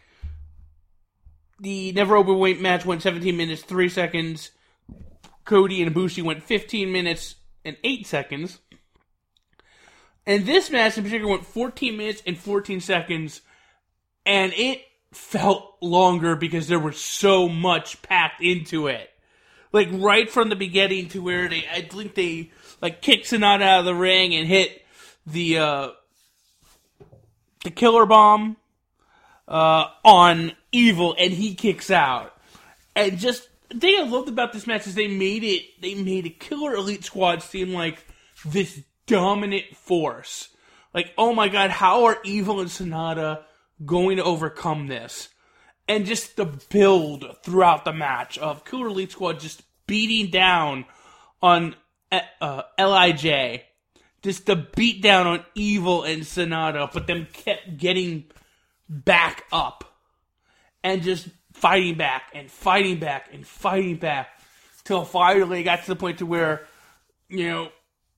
the Never Openweight match went seventeen minutes, three seconds. Cody and Ibushi went fifteen minutes and eight seconds. And this match in particular went fourteen minutes and fourteen seconds. And it felt longer because there was so much packed into it. Like, right from the beginning to where they, I think they, like, kicked Sonata out of the ring and hit the, uh, the Killer Bomb, uh, on Evil, and he kicks out. And just, the thing I loved about this match is they made it, they made a Killer Elite Squad seem like this dominant force. Like, oh my god, how are Evil and Sonata going to overcome this? And just the build throughout the match of Killer Elite Squad just beating down on uh, L I J. Just the beat down on Evil and Sonata, but them kept getting back up and just fighting back and fighting back and fighting back till finally it got to the point to where, you know,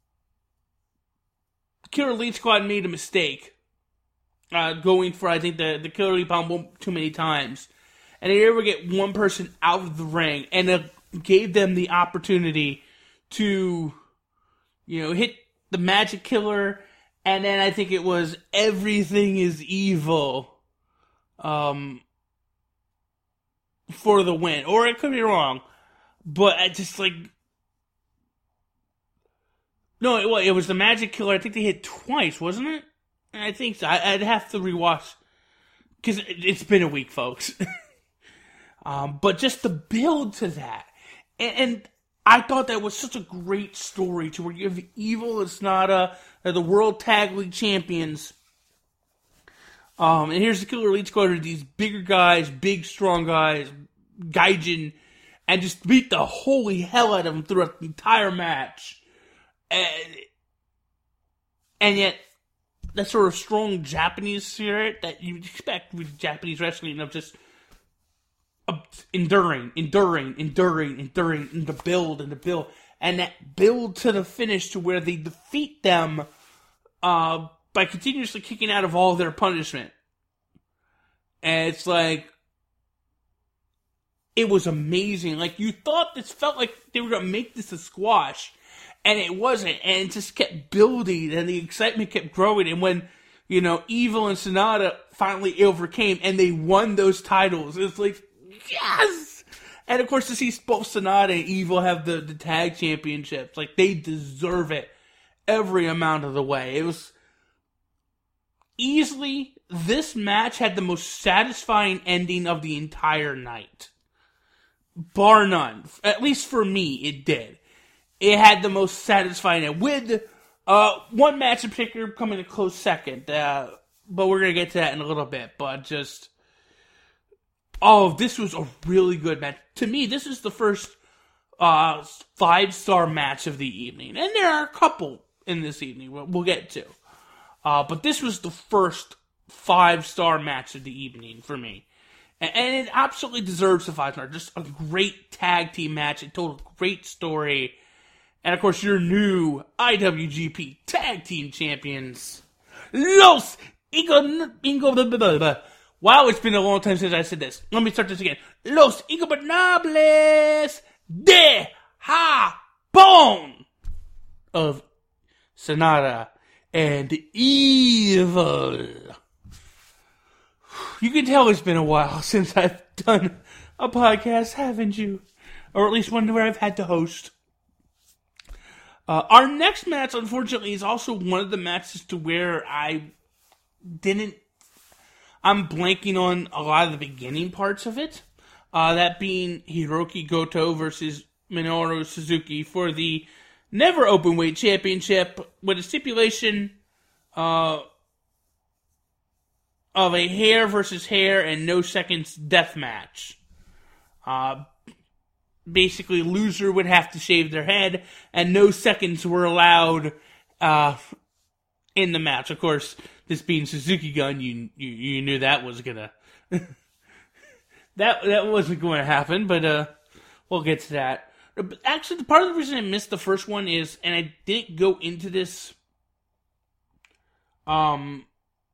Killer Elite Squad made a mistake uh, going for, I think, the, the Killer Elite Bomb too many times. And they ever get one person out of the ring and it gave them the opportunity to, you know, hit the Magic Killer. And then I think it was Everything is Evil um, for the win. Or it could be wrong. But I just like... No, it, well, it was the Magic Killer. I think they hit twice, wasn't it? I think so. I, I'd have to rewatch. Because it, it's been a week, folks. um, but just the build to that. And, and I thought that was such a great story to where you have Evil and Sonata, uh, the World Tag League Champions. Um, and here's the Killer Elite Squad, these bigger guys, big, strong guys, Gaijin, and just beat the holy hell out of them throughout the entire match. And, and yet, that sort of strong Japanese spirit that you would expect with Japanese wrestling of just uh, enduring, enduring, enduring, enduring, and the build, and the build, and that build to the finish to where they defeat them uh, by continuously kicking out of all their punishment. And it's like, it was amazing. Like, you thought this felt like they were going to make this a squash. And it wasn't, and it just kept building, and the excitement kept growing, and when, you know, Evil and Sonata finally overcame, and they won those titles, it's like, yes! And of course, to see both Sonata and Evil have the, the tag championships, like, they deserve it every amount of the way. It was, easily, this match had the most satisfying ending of the entire night. Bar none. At least for me, it did. It had the most satisfying end, with uh, one match in particular coming a close second. Uh, but we're going to get to that in a little bit. But just, oh, this was a really good match. To me, this is the first uh, five-star match of the evening. And there are a couple in this evening we'll, we'll get to. Uh, but this was the first five-star match of the evening for me. And, and it absolutely deserves a five-star. Just a great tag team match. It told a great story. And, of course, your new I W G P Tag Team Champions, Los Ingo... Ingo... Wow, it's been a long time since I said this. Let me start this again. Los Ingobernables de Japón of Sonata and Evil. You can tell it's been a while since I've done a podcast, haven't you? Or at least one where I've had to host. Uh, our next match, unfortunately, is also one of the matches to where I didn't... I'm blanking on a lot of the beginning parts of it. Uh, that being Hiroki Goto versus Minoru Suzuki for the Never Openweight Championship with a stipulation uh, of a hair versus hair and no seconds death match. Uh... Basically, loser would have to shave their head, and no seconds were allowed uh, in the match. Of course, this being Suzuki Gun, you you, you knew that was gonna that that wasn't going to happen. But uh, we'll get to that. But actually, the part of the reason I missed the first one is, and I didn't go into this um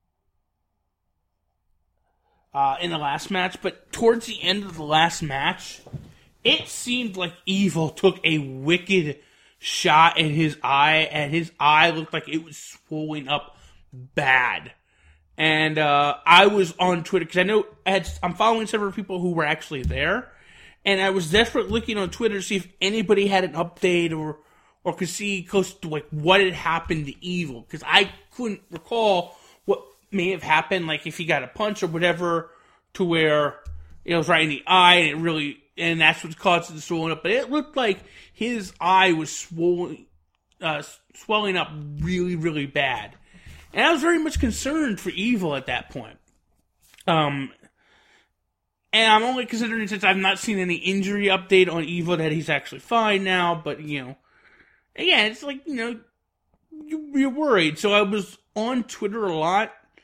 uh, in the last match, but towards the end of the last match, it seemed like Evil took a wicked shot in his eye, and his eye looked like it was swollen up bad. And uh, I was on Twitter, because I know I had, I'm following several people who were actually there, and I was desperately looking on Twitter to see if anybody had an update or or could see close to like what had happened to Evil, because I couldn't recall what may have happened, like if he got a punch or whatever, to where it was right in the eye, and it really... And that's what caused it to swell up. But it looked like his eye was swollen, uh, swelling up really, really bad. And I was very much concerned for Evil at that point. Um, and I'm only considering, since I've not seen any injury update on Evil, that he's actually fine now. But, you know, again, it's like, you know, you're worried. So I was on Twitter a lot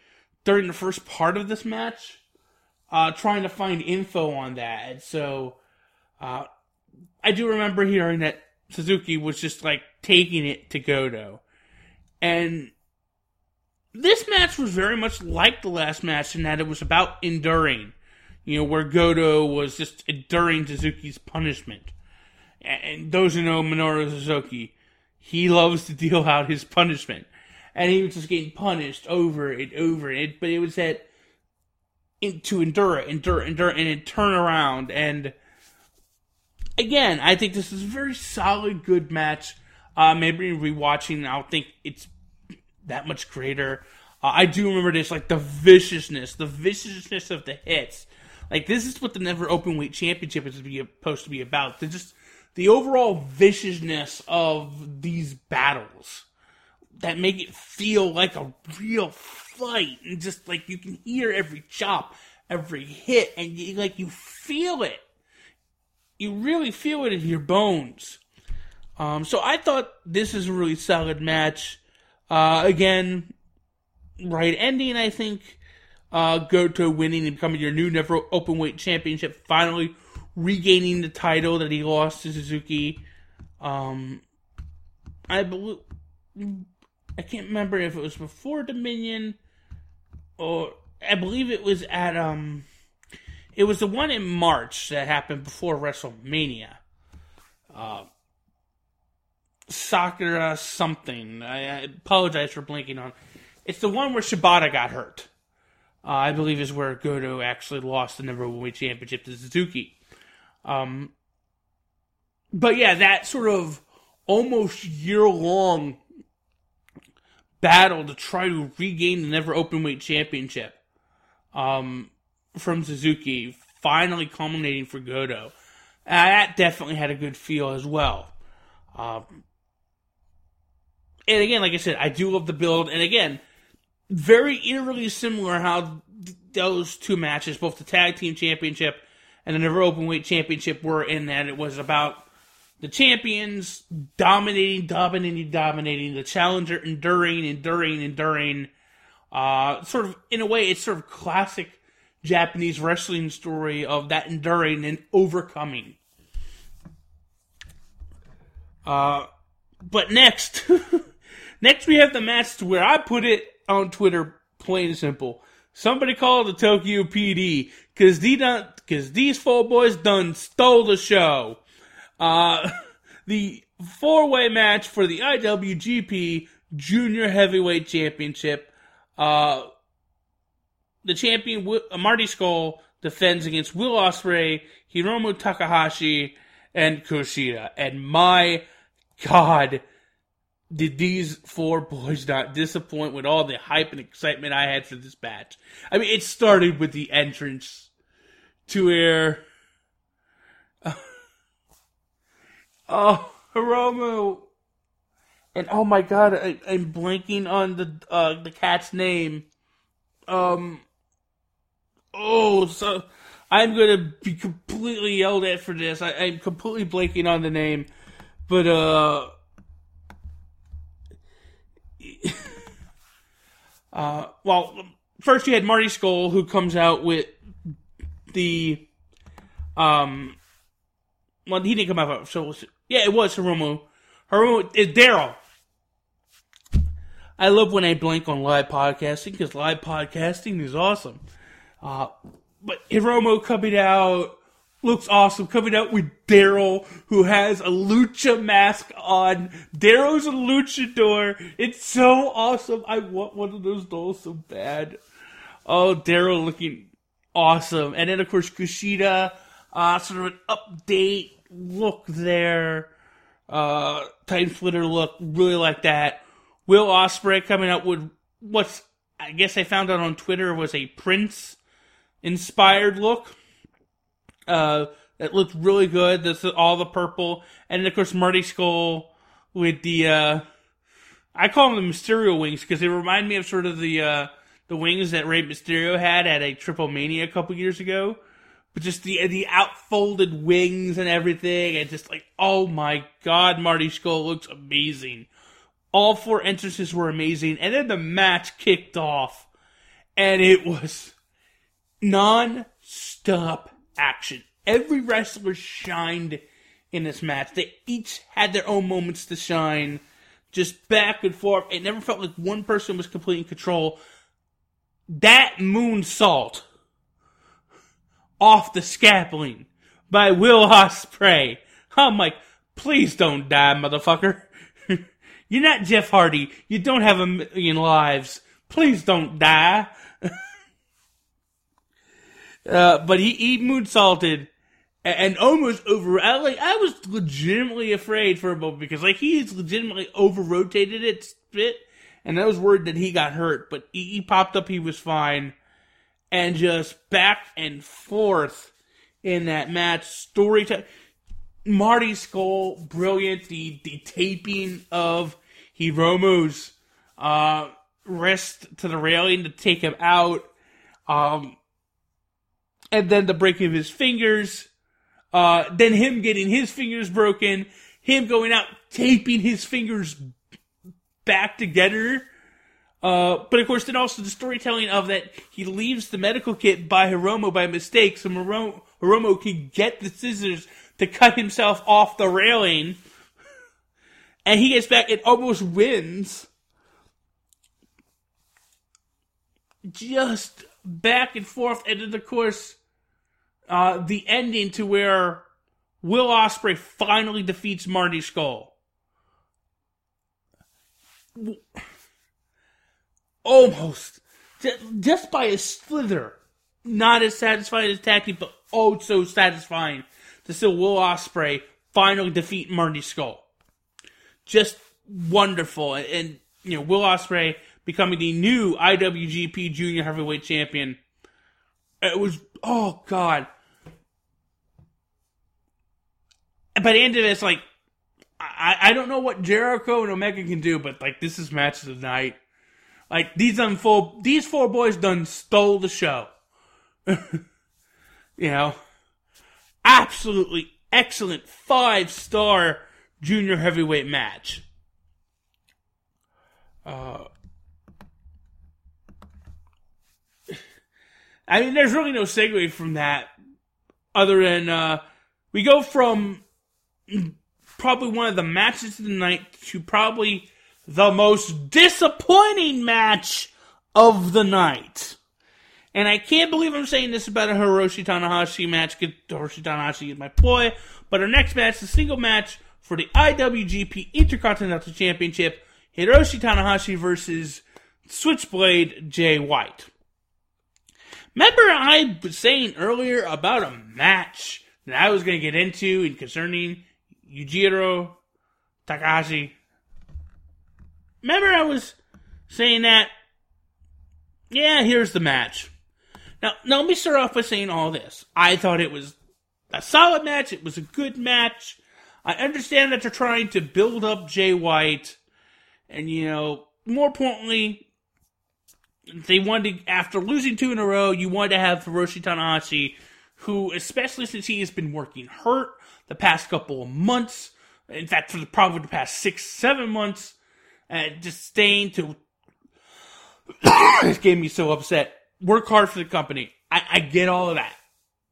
during the first part of this match, uh, trying to find info on that. And so, uh, I do remember hearing that Suzuki was just, like, taking it to Goto. And this match was very much like the last match in that it was about enduring. You know, where Goto was just enduring Suzuki's punishment. And those who know Minoru Suzuki, he loves to deal out his punishment. And he was just getting punished over and over. And, but it was that in, to endure it, endure it, endure it, and then turn around. And again, I think this is a very solid, good match. Uh, maybe rewatching, I'll think it's that much greater. Uh, I do remember this, like the viciousness, the viciousness of the hits. Like, this is what the Never Openweight Championship is supposed to be about. They're just the overall viciousness of these battles that make it feel like a real fight. And just, like, you can hear every chop, every hit, and you, like, you feel it. You really feel it in your bones. Um, so I thought this is a really solid match. Uh, again, right ending, I think. Uh, Goto winning and becoming your new Never Openweight Championship, finally regaining the title that he lost to Suzuki. Um, I believe, I can't remember if it was before Dominion, or I believe it was at, um, it was the one in March that happened before WrestleMania. Uh, Sakura something. I, I apologize for blanking on. It's the one where Shibata got hurt. Uh, I believe is where Goto actually lost the Never Openweight Championship to Suzuki. Um, but yeah, that sort of almost year-long battle to try to regain the Never Openweight Championship um, from Suzuki, finally culminating for Goto. Uh, that definitely had a good feel as well. Um, and again, like I said, I do love the build. And again, very eerily similar how th- those two matches, both the Tag Team Championship and the Never Openweight Championship, were in that it was about the champions dominating, dominating, dominating, the challenger enduring, enduring, enduring. Uh, sort of, in a way, it's sort of classic Japanese wrestling story of that enduring and overcoming. Uh, but next, next we have the match to where I put it on Twitter, plain and simple. Somebody call the Tokyo P D, cause they done, cause these four boys done stole the show. Uh, the four-way match for the I W G P Junior Heavyweight Championship. Uh, the champion, Marty Scurll, defends against Will Ospreay, Hiromu Takahashi, and Kushida. And my God, did these four boys not disappoint with all the hype and excitement I had for this match. I mean, it started with the entrance to where, uh, oh, Hiromu, and oh my God, I, I'm blanking on the uh, the cat's name. Um, oh, so I'm gonna be completely yelled at for this. I, I'm completely blanking on the name, but uh. Uh, well, first you had Marty Scurll, who comes out with the, um, well, he didn't come out, so, yeah, it was Hiromu. Hiromu is Daryl. I love when I blank on live podcasting, because live podcasting is awesome. Uh, but Hiromu coming out, looks awesome, coming out with Daryl, who has a lucha mask on. Daryl's a luchador. It's so awesome. I want one of those dolls so bad. Oh, Daryl looking awesome. And then, of course, Kushida, uh, sort of an update look there. Uh, Titan Splitter look, really like that. Will Ospreay coming out with what's, I guess I found out on Twitter, was a Prince-inspired look. Uh, it looked really good. This is all the purple. And then, of course, Marty Scurll with the, uh, I call them the Mysterio wings, because they remind me of sort of the, uh, the wings that Rey Mysterio had at a Triple Mania a couple years ago. But just the, the outfolded wings and everything, and just like, oh my God, Marty Scurll looks amazing. All four entrances were amazing. And then the match kicked off. And it was non-stop action. Every wrestler shined in this match. They each had their own moments to shine. Just back and forth. It never felt like one person was completely in control. That moonsault off the scaffolding by Will Ospreay. I'm like, please don't die, motherfucker. You're not Jeff Hardy. You don't have a million lives. Please don't die. uh, but he, he moonsaulted and almost over. I, like, I was legitimately afraid for a moment because like he's legitimately over rotated it a bit, and I was worried that he got hurt. But he, he popped up, he was fine, and just back and forth in that match. Story time. Marty Scurll, brilliant. The the taping of Hiromu's uh, wrist to the railing to take him out, um, and then the breaking of his fingers. Uh, then him getting his fingers broken, him going out, taping his fingers back together. Uh, but of course, then also the storytelling of that he leaves the medical kit by Hiromu by mistake, so Hiromu, Hiromu can get the scissors to cut himself off the railing. And he gets back and almost wins. Just back and forth, and then of course, Uh, the ending to where Will Ospreay finally defeats Marty Scurll. Almost. Just by a slither. Not as satisfying as tag team, but oh so satisfying to see Will Ospreay finally defeat Marty Scurll. Just wonderful. And, and you know, Will Ospreay becoming the new I W G P Junior Heavyweight Champion. It was, oh God. By the end of it, it's like, I, I don't know what Jericho and Omega can do, but like, this is match of the night. Like, these done four, these four boys done stole the show. You know, absolutely excellent five-star junior heavyweight match. Uh, I mean, there's really no segue from that other than uh, we go from probably one of the matches of the night to probably the most disappointing match of the night. And I can't believe I'm saying this about a Hiroshi Tanahashi match, because Hiroshi Tanahashi is my boy. But our next match, the single match for the I W G P Intercontinental Championship, Hiroshi Tanahashi versus Switchblade Jay White. Remember I was saying earlier about a match that I was going to get into in concerning Yujiro Takahashi? Remember I was saying that? Yeah, here's the match. Now, now, let me start off by saying all this. I thought it was a solid match. It was a good match. I understand that they're trying to build up Jay White. And, you know, more importantly, they wanted to, after losing two in a row, you wanted to have Hiroshi Tanahashi, who, especially since he has been working hurt the past couple of months, in fact, for the, probably the past six, seven months, uh, just staying to, it gave me so upset. Work hard for the company. I, I get all of that.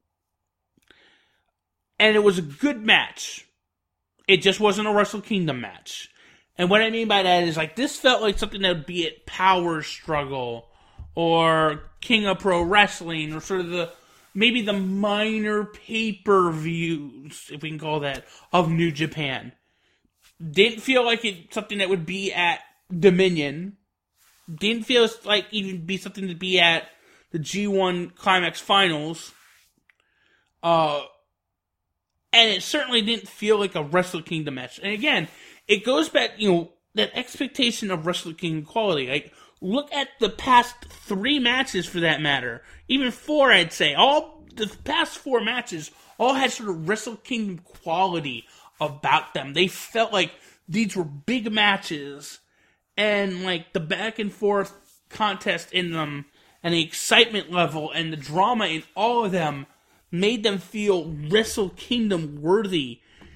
And it was a good match. It just wasn't a Wrestle Kingdom match. And what I mean by that is, like, this felt like something that would be at Power Struggle or King of Pro Wrestling or sort of the, maybe the minor pay-per-views, if we can call that, of New Japan. Didn't feel like it something that would be at Dominion. Didn't feel like even be something to be at the G one Climax Finals. Uh, and it certainly didn't feel like a Wrestle Kingdom match. And again, it goes back, you know, that expectation of Wrestle Kingdom quality. Like, look at the past three matches for that matter. Even four, I'd say. All the past four matches all had sort of Wrestle Kingdom quality about them. They felt like these were big matches. And, like, the back and forth contest in them, and the excitement level, and the drama in all of them, made them feel Wrestle Kingdom worthy.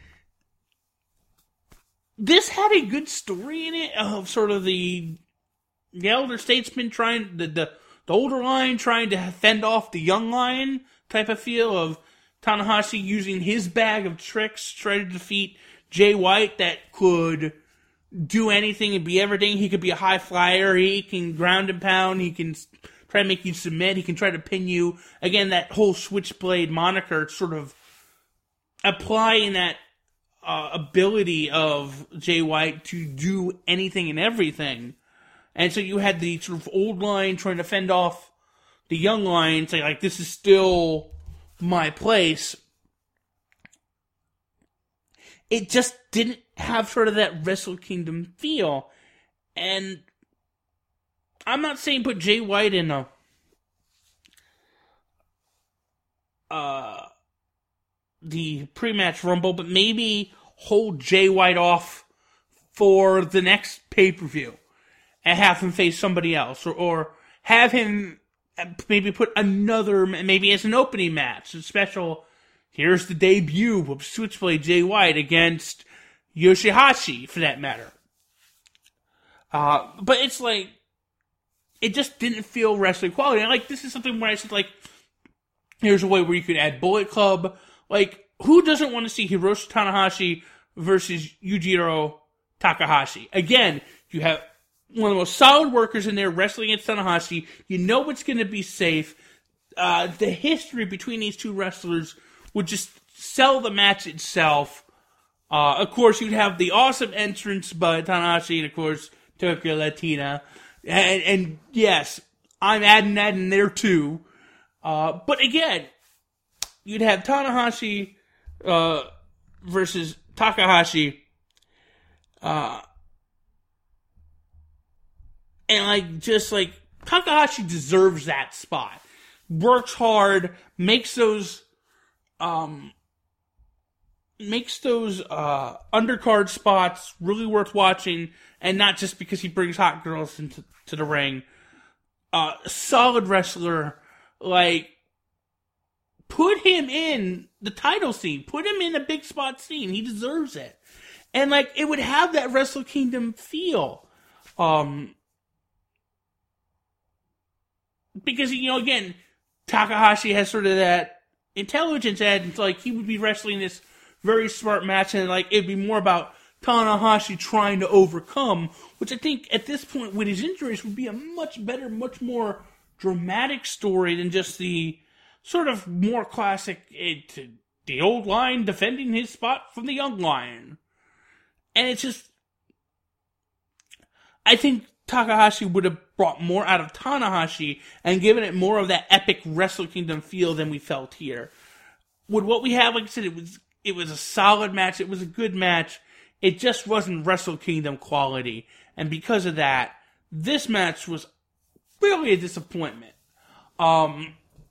This had a good story in it, of sort of the, the elder statesman trying, the, the the older line trying to fend off the young line type of feel of Tanahashi using his bag of tricks to try to defeat Jay White that could do anything and be everything. He could be a high flyer. He can ground and pound. He can try to make you submit. He can try to pin you. Again, that whole Switchblade moniker sort of applying that uh, ability of Jay White to do anything and everything. And so you had the sort of old line trying to fend off the young line, say, like, this is still my place. It just didn't have sort of that Wrestle Kingdom feel. And I'm not saying put Jay White in a uh, the pre-match Rumble, but maybe hold Jay White off for the next pay-per-view and have him face somebody else, or, or have him maybe put another, maybe as an opening match, a special, here's the debut of Switchblade Jay White against Yoshihashi, for that matter. Uh, but it's like, it just didn't feel wrestling quality. And like, this is something where I said, like, here's a way where you could add Bullet Club. Like, who doesn't want to see Hiroshi Tanahashi versus Yujiro Takahashi? Again, you have one of the most solid workers in there wrestling against Tanahashi. You know it's going to be safe. Uh, the history between these two wrestlers would just sell the match itself. Uh, of course, you'd have the awesome entrance by Tanahashi and, of course, Tokyo Latina. And, and yes, I'm adding that in there too. Uh, but again, you'd have Tanahashi uh, versus Takahashi. Uh, and like, just like, Takahashi deserves that spot. Works hard, makes those, um, makes those uh, undercard spots really worth watching, and not just because he brings hot girls into to the ring. Uh, solid wrestler, like, put him in the title scene. Put him in a big spot scene. He deserves it. And, like, it would have that Wrestle Kingdom feel. Um, because, you know, again, Takahashi has sort of that intelligence and, like, he would be wrestling this very smart match, and, like, it'd be more about Tanahashi trying to overcome, which I think at this point with his injuries would be a much better, much more dramatic story than just the sort of more classic, it, the old line defending his spot from the young line. And it's just, I think Takahashi would have brought more out of Tanahashi and given it more of that epic Wrestle Kingdom feel than we felt here. With what we have, like I said, it was it was a solid match. It was a good match. It just wasn't Wrestle Kingdom quality. And because of that, this match was really a disappointment. Um,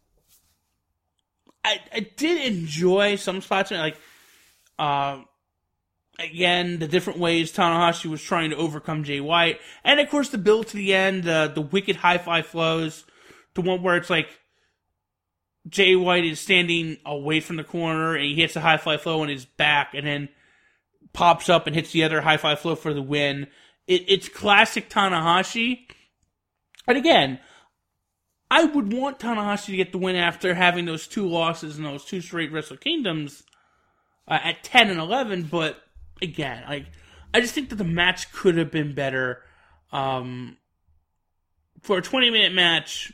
I, I did enjoy some spots, like, uh, again, the different ways Tanahashi was trying to overcome Jay White. And, of course, the build to the end, uh, the wicked high-fi flows, to one where it's like Jay White is standing away from the corner, and he hits a high-fly flow on his back, and then pops up and hits the other high-fly flow for the win. It, it's classic Tanahashi. And again, I would want Tanahashi to get the win after having those two losses and those two straight Wrestle Kingdoms uh, at ten and eleven, but again, like, I just think that the match could have been better. Um, for a twenty-minute match,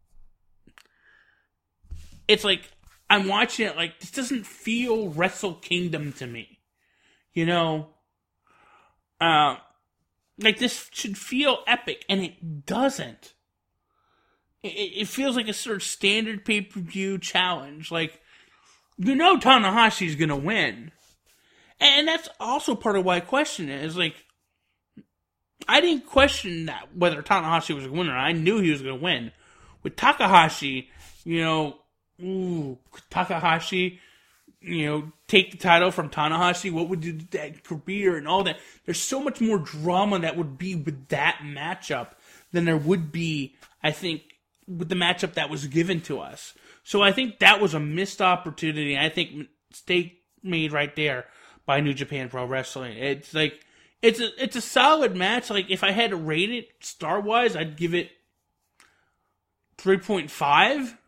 it's like, I'm watching it like, this doesn't feel Wrestle Kingdom to me. You know, uh, like, this should feel epic, and it doesn't. It, it feels like a sort of standard pay-per-view challenge. Like, you know Tanahashi's gonna win. And that's also part of why I question it, is like, I didn't question that, whether Tanahashi was a winner. I knew he was gonna win. With Takahashi, you know, ooh, Takahashi, you know, take the title from Tanahashi, what would do to that career and all that. There's so much more drama that would be with that matchup than there would be, I think, with the matchup that was given to us. So I think that was a missed opportunity. I think mistake made right there by New Japan Pro Wrestling. It's like, it's a, it's a solid match. Like, if I had to rate it star-wise, I'd give it three point five.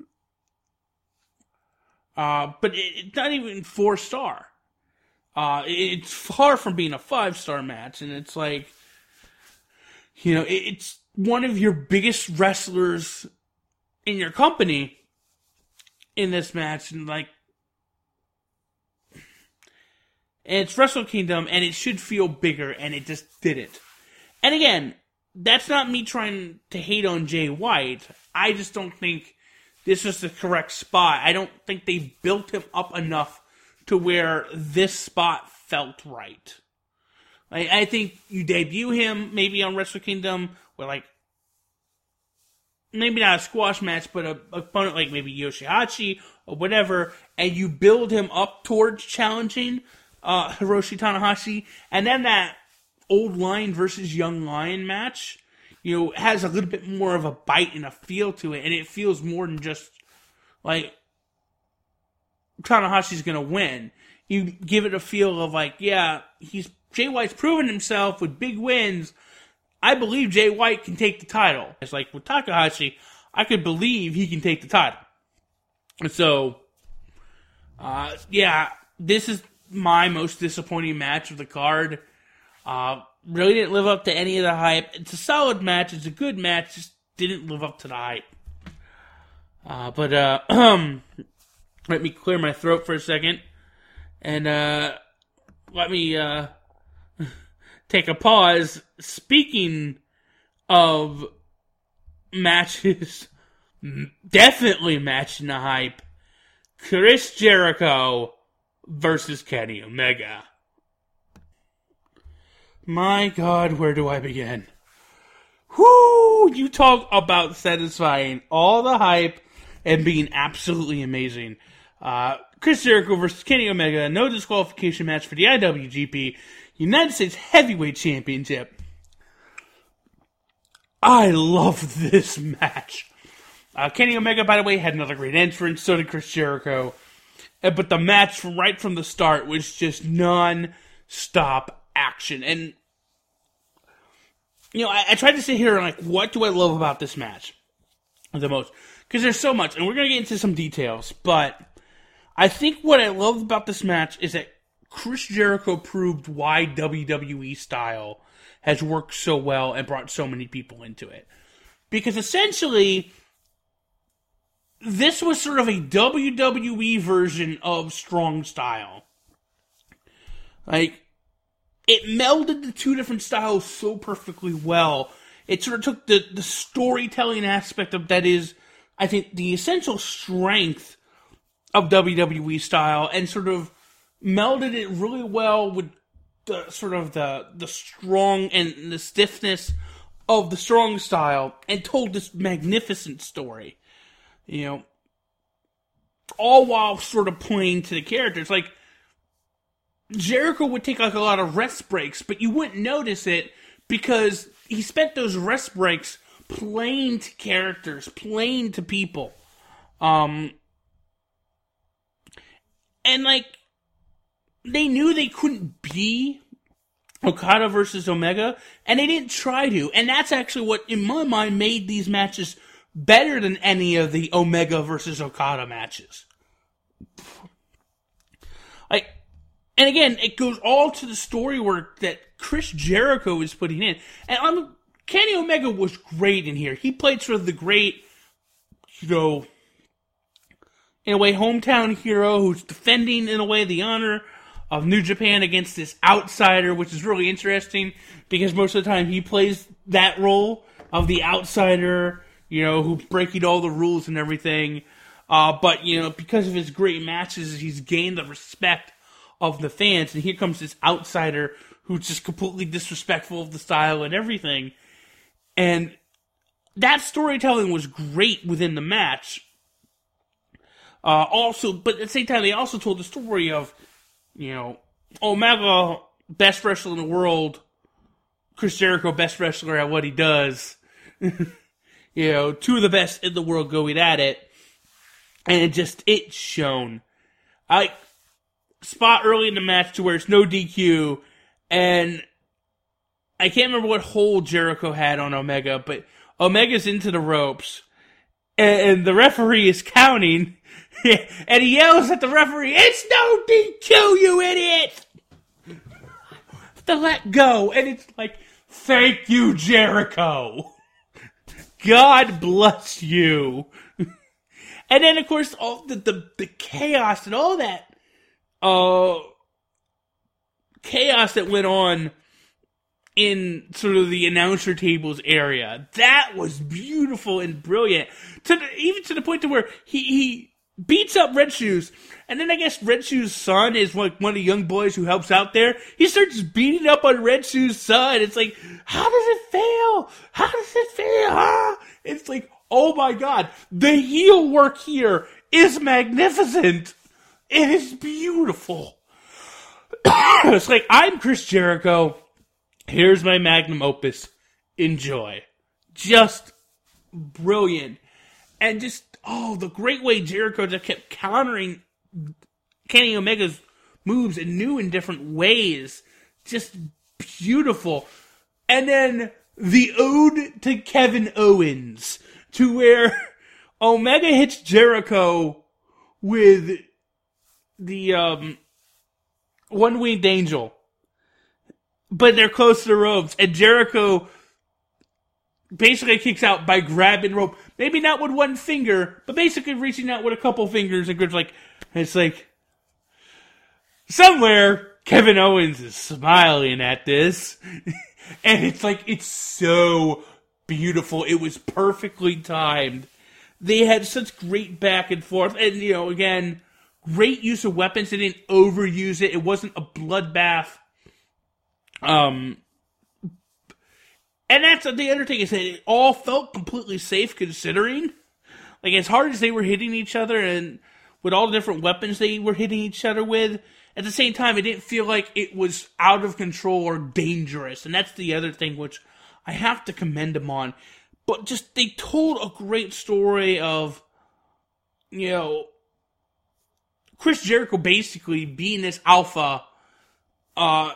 Uh, but it, it's not even four star. Uh, it, it's far from being a five star match, and it's like, you know, it, it's one of your biggest wrestlers in your company in this match, and like, and it's Wrestle Kingdom, and it should feel bigger, and it just didn't. And again, that's not me trying to hate on Jay White. I just don't think this is the correct spot. I don't think they built him up enough to where this spot felt right. I, I think you debut him maybe on Wrestle Kingdom with like, maybe not a squash match, but a, a opponent like maybe Yoshihashi or whatever, and you build him up towards challenging uh, Hiroshi Tanahashi, and then that Old Lion versus Young Lion match, you know, has a little bit more of a bite and a feel to it, and it feels more than just like Tanahashi's gonna win. You give it a feel of like, yeah, he's Jay White's proven himself with big wins. I believe Jay White can take the title. It's like with Takahashi, I could believe he can take the title. So, uh, yeah, this is my most disappointing match of the card. Uh, really didn't live up to any of the hype. It's a solid match. It's a good match. Just didn't live up to the hype. Uh, but, uh, let me clear my throat for a second. And, uh, let me, uh, take a pause. Speaking of matches definitely matching the hype, Chris Jericho versus Kenny Omega. My God, where do I begin? Whoo! You talk about satisfying all the hype and being absolutely amazing. Uh, Chris Jericho versus Kenny Omega, no disqualification match for the I W G P United States Heavyweight Championship. I love this match. Uh, Kenny Omega, by the way, had another great entrance. So did Chris Jericho. Uh, but the match from right from the start was just non-stop action. And, you know, I, I tried to sit here and, like, what do I love about this match the most? Because there's so much. And we're going to get into some details. But I think what I love about this match is that Chris Jericho proved why W W E style has worked so well and brought so many people into it. Because essentially, this was sort of a W W E version of strong style. Like, it melded the two different styles so perfectly well. It sort of took the, the storytelling aspect of that is, I think, the essential strength of W W E style and sort of melded it really well with the sort of the the strong and the stiffness of the strong style and told this magnificent story. You know, all while sort of playing to the characters. Like, Jericho would take like a lot of rest breaks, but you wouldn't notice it because he spent those rest breaks playing to characters, playing to people. Um, and like, they knew they couldn't be Okada versus Omega, and they didn't try to. And that's actually what, in my mind, made these matches better than any of the Omega versus Okada matches. Like, and again, it goes all to the story work that Chris Jericho is putting in. And um, Kenny Omega was great in here. He played sort of the great, you know, in a way, hometown hero who's defending, in a way, the honor of New Japan against this outsider, which is really interesting because most of the time he plays that role of the outsider, you know, who's breaking all the rules and everything. Uh, but, you know, because of his great matches, he's gained the respect of the fans. And here comes this outsider who's just completely disrespectful of the style and everything. And that storytelling was great within the match. Uh, also, but at the same time, they also told the story of, you know, Omega, best wrestler in the world, Chris Jericho, best wrestler at what he does. You know, two of the best in the world going at it. And it just, it's shown. I spot early in the match to where it's no D Q, and I can't remember what hold Jericho had on Omega, but Omega's into the ropes, and, and the referee is counting, and he yells at the referee, "It's no D Q, you idiot!" To let go, and it's like, thank you, Jericho. God bless you. And then, of course, all the, the, the chaos and all that uh, chaos that went on in sort of the announcer tables area, that was beautiful and brilliant. To the, even to the point to where he, he beats up Red Shoes, and then I guess Red Shoes' son is like one of the young boys who helps out there. He starts beating up on Red Shoes' son. It's like, how does it feel? How does it feel? Huh? It's like, oh my God, the heel work here is magnificent. It is beautiful. It's like, I'm Chris Jericho. Here's my magnum opus. Enjoy. Just brilliant. And just, oh, the great way Jericho just kept countering Kenny Omega's moves in new and different ways. Just beautiful. And then the ode to Kevin Owens, to where Omega hits Jericho with the um, one-winged angel. But they're close to the ropes, and Jericho basically kicks out by grabbing rope. Maybe not with one finger, but basically reaching out with a couple fingers, and it's like, it's like, somewhere Kevin Owens is smiling at this. And it's like, it's so beautiful. It was perfectly timed. They had such great back and forth. And, you know, again, great use of weapons. They didn't overuse it. It wasn't a bloodbath. Um, and that's the Undertaker said. It all felt completely safe considering. Like, as hard as they were hitting each other and with all the different weapons they were hitting each other with, at the same time, it didn't feel like it was out of control or dangerous. And that's the other thing which I have to commend them on. But just, they told a great story of, you know, Chris Jericho basically being this alpha, uh,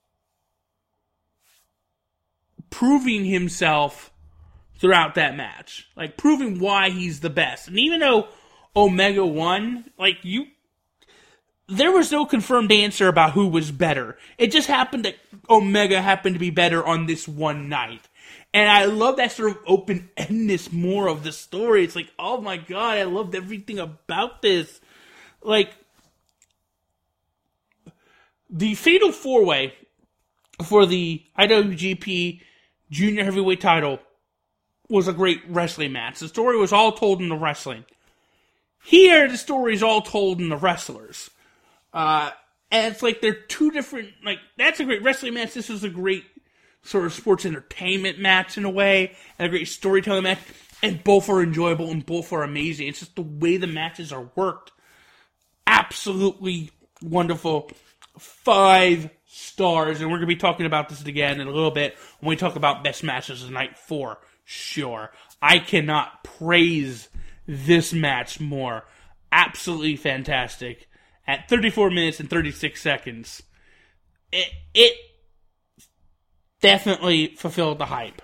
proving himself throughout that match. Like, proving why he's the best. And even though Omega won, like, you, there was no confirmed answer about who was better. It just happened that Omega happened to be better on this one night. And I love that sort of open-endedness more of the story. It's like, oh my God, I loved everything about this. Like, the Fatal four-way for the I W G P Junior Heavyweight title was a great wrestling match. The story was all told in the wrestling. Here, the story is all told in the wrestlers. Uh, and it's like they're two different, like, that's a great wrestling match. This is a great sort of sports entertainment match in a way, and a great storytelling match. And both are enjoyable and both are amazing. It's just the way the matches are worked. Absolutely wonderful. Five stars. And we're going to be talking about this again in a little bit when we talk about best matches of night four. Sure. I cannot praise this match more. Absolutely fantastic. At thirty-four minutes and thirty-six seconds, it, it definitely fulfilled the hype.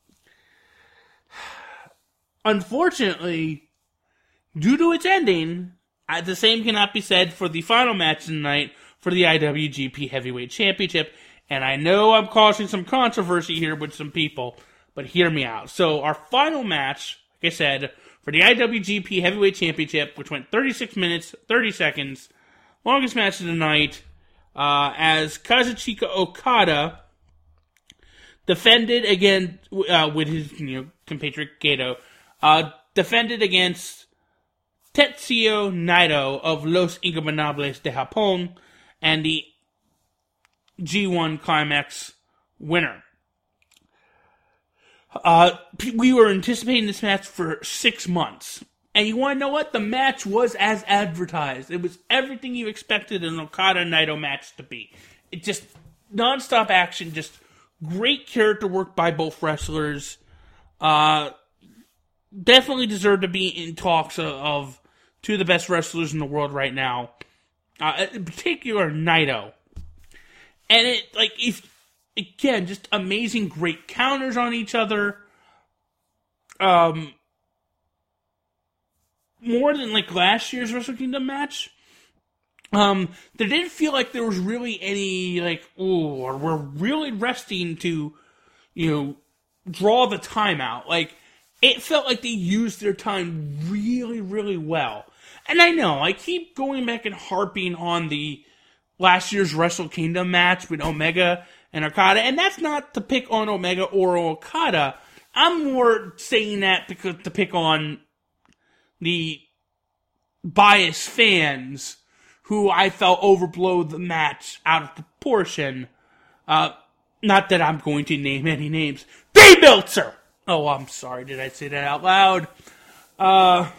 Unfortunately, due to its ending, the same cannot be said for the final match tonight for the I W G P Heavyweight Championship. And I know I'm causing some controversy here with some people, but hear me out. So our final match, like I said, for the I W G P Heavyweight Championship, which went thirty-six minutes, thirty seconds, longest match of the night, uh, as Kazuchika Okada defended again uh, with his you know compatriot Gedo, uh, defended against Tetsuya Naito of Los Ingobernables de Japón, and the G one Climax winner. Uh, we were anticipating this match for six months. And you want to know what? The match was as advertised. It was everything you expected an Okada-Naito match to be. It just, non-stop action, just great character work by both wrestlers. Uh, definitely deserve to be in talks of, of two of the best wrestlers in the world right now. Uh, in particular, Naito. And it, like, if, again, just amazing, great counters on each other. Um, more than like last year's Wrestle Kingdom match, um, there didn't feel like there was really any like, oh, or we're really resting to, you know, draw the time out. Like, it felt like they used their time really, really well. And I know, I keep going back and harping on the last year's Wrestle Kingdom match with Omega and Okada, and that's not to pick on Omega or Okada. I'm more saying that because to pick on the biased fans who I felt overblow the match out of proportion. Uh, not that I'm going to name any names. Dave Meltzer! Oh, I'm sorry, did I say that out loud? Uh,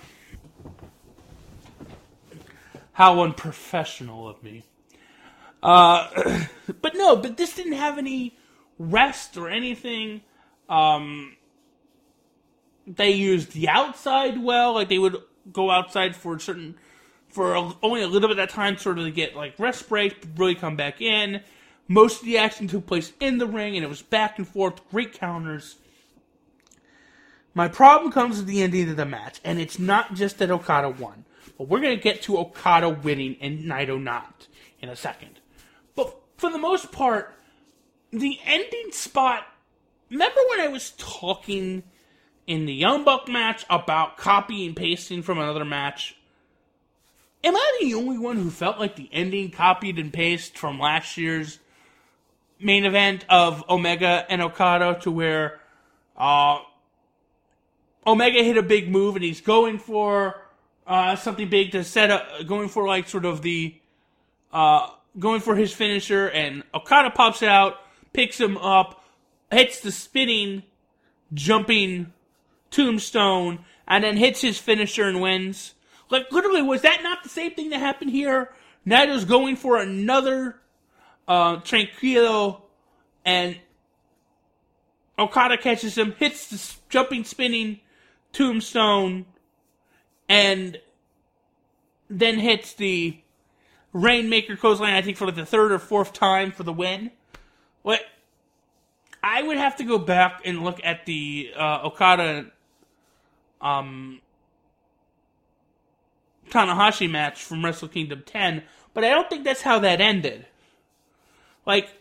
how unprofessional of me. Uh, but no, but this didn't have any rest or anything. Um, they used the outside well, like they would go outside for a certain, for a, only a little bit of time, sort of to get like rest breaks, really come back in. Most of the action took place in the ring, and it was back and forth, great counters. My problem comes with the ending of the match, and it's not just that Okada won, but we're going to get to Okada winning and Naito not in a second. But for the most part, the ending spot, remember when I was talking in the Young Buck match about copy and pasting from another match? Am I the only one who felt like the ending copied and pasted from last year's main event of Omega and Okada, to where uh, Omega hit a big move and he's going for uh, something big to set up, going for like sort of the, uh, going for his finisher, and Okada pops out, picks him up, hits the spinning, jumping tombstone, and then hits his finisher and wins. Like, literally, was that not the same thing that happened here? Naito's going for another uh, Tranquilo, and Okada catches him, hits the jumping, spinning tombstone, and then hits the Rainmaker clothesline, I think, for like the third or fourth time for the win. What? I would have to go back and look at the uh, Okada um, Tanahashi match from Wrestle Kingdom ten, but I don't think that's how that ended. Like,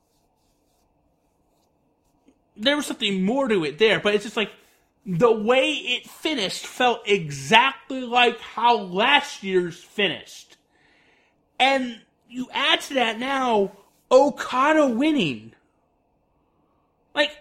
there was something more to it there, but it's just like, the way it finished felt exactly like how last year's finished. And you add to that now, Okada winning. Like,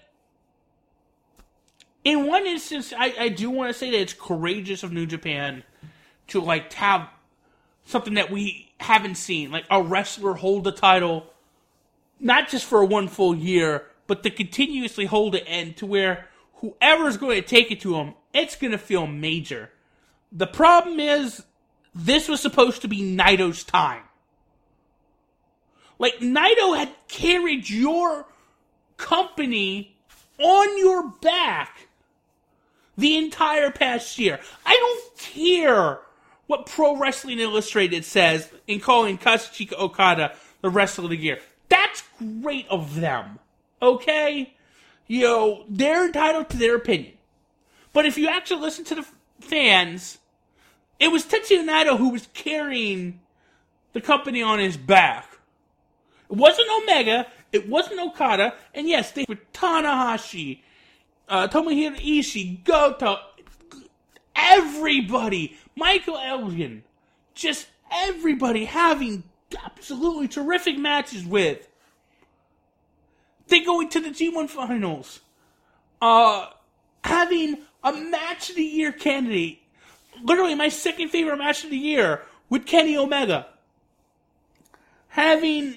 in one instance, I, I do want to say that it's courageous of New Japan to, like, have something that we haven't seen. Like, a wrestler hold the title, not just for one full year, but to continuously hold it, and to where whoever's going to take it to him, it's going to feel major. The problem is, this was supposed to be Naito's time. Like, Naito had carried your company on your back the entire past year. I don't care what Pro Wrestling Illustrated says in calling Kazuchika Okada the Wrestler of the Year. That's great of them. Okay? You know, they're entitled to their opinion. But if you actually listen to the fans, it was Tetsuya Naito who was carrying the company on his back. It wasn't Omega, it wasn't Okada, and yes, they were Tanahashi, uh, Tomohiro Ishii, Goto, everybody, Michael Elgin, just everybody having absolutely terrific matches with. They going to the G one finals, uh, having a match of the year candidate, literally my second favorite match of the year with Kenny Omega, having,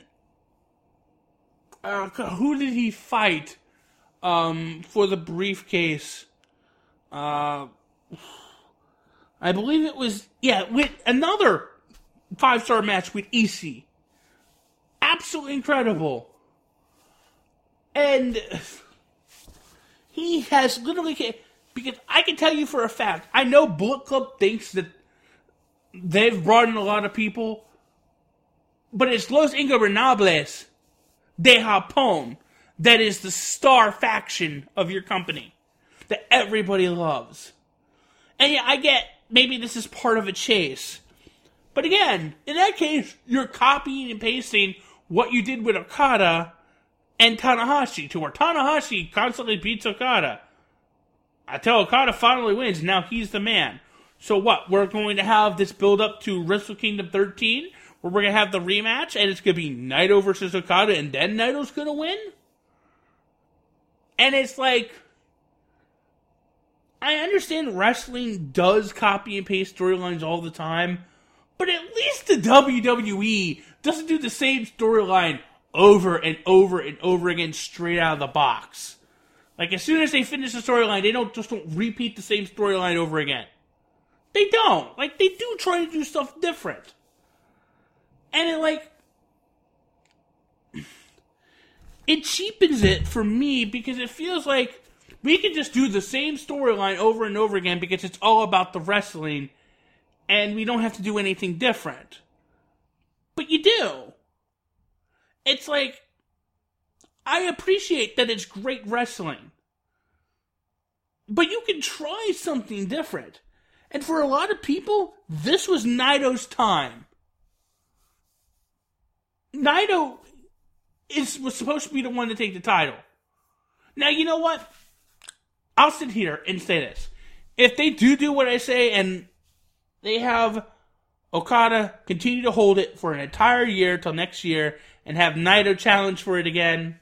uh, who did he fight, um, for the briefcase, uh, I believe it was, yeah, with another five-star match with Ishii. Absolutely incredible. And he has literally, because I can tell you for a fact, I know Bullet Club thinks that they've brought in a lot of people, but it's Los Ingobernables de Japón that is the star faction of your company that everybody loves. And yeah, I get maybe this is part of a chase. But again, in that case, you're copying and pasting what you did with Okada and Tanahashi, to where Tanahashi constantly beats Okada. Until Okada finally wins, now he's the man. So what? We're going to have this build up to Wrestle Kingdom thirteen, where we're going to have the rematch, and it's going to be Naito versus Okada, and then Naito's going to win? And it's like, I understand wrestling does copy and paste storylines all the time, but at least the W W E doesn't do the same storyline over and over and over again straight out of the box. Like, as soon as they finish the storyline, they don't just don't repeat the same storyline over again. They don't. Like, they do try to do stuff different. And it, like, it cheapens it for me because it feels like we can just do the same storyline over and over again because it's all about the wrestling and we don't have to do anything different. But you do. It's like, I appreciate that it's great wrestling. But you can try something different. And for a lot of people, this was Naito's time. Naito is was supposed to be the one to take the title. Now, you know what? I'll sit here and say this. If they do do what I say and they have Okada continue to hold it for an entire year till next year and have Naito challenge for it again,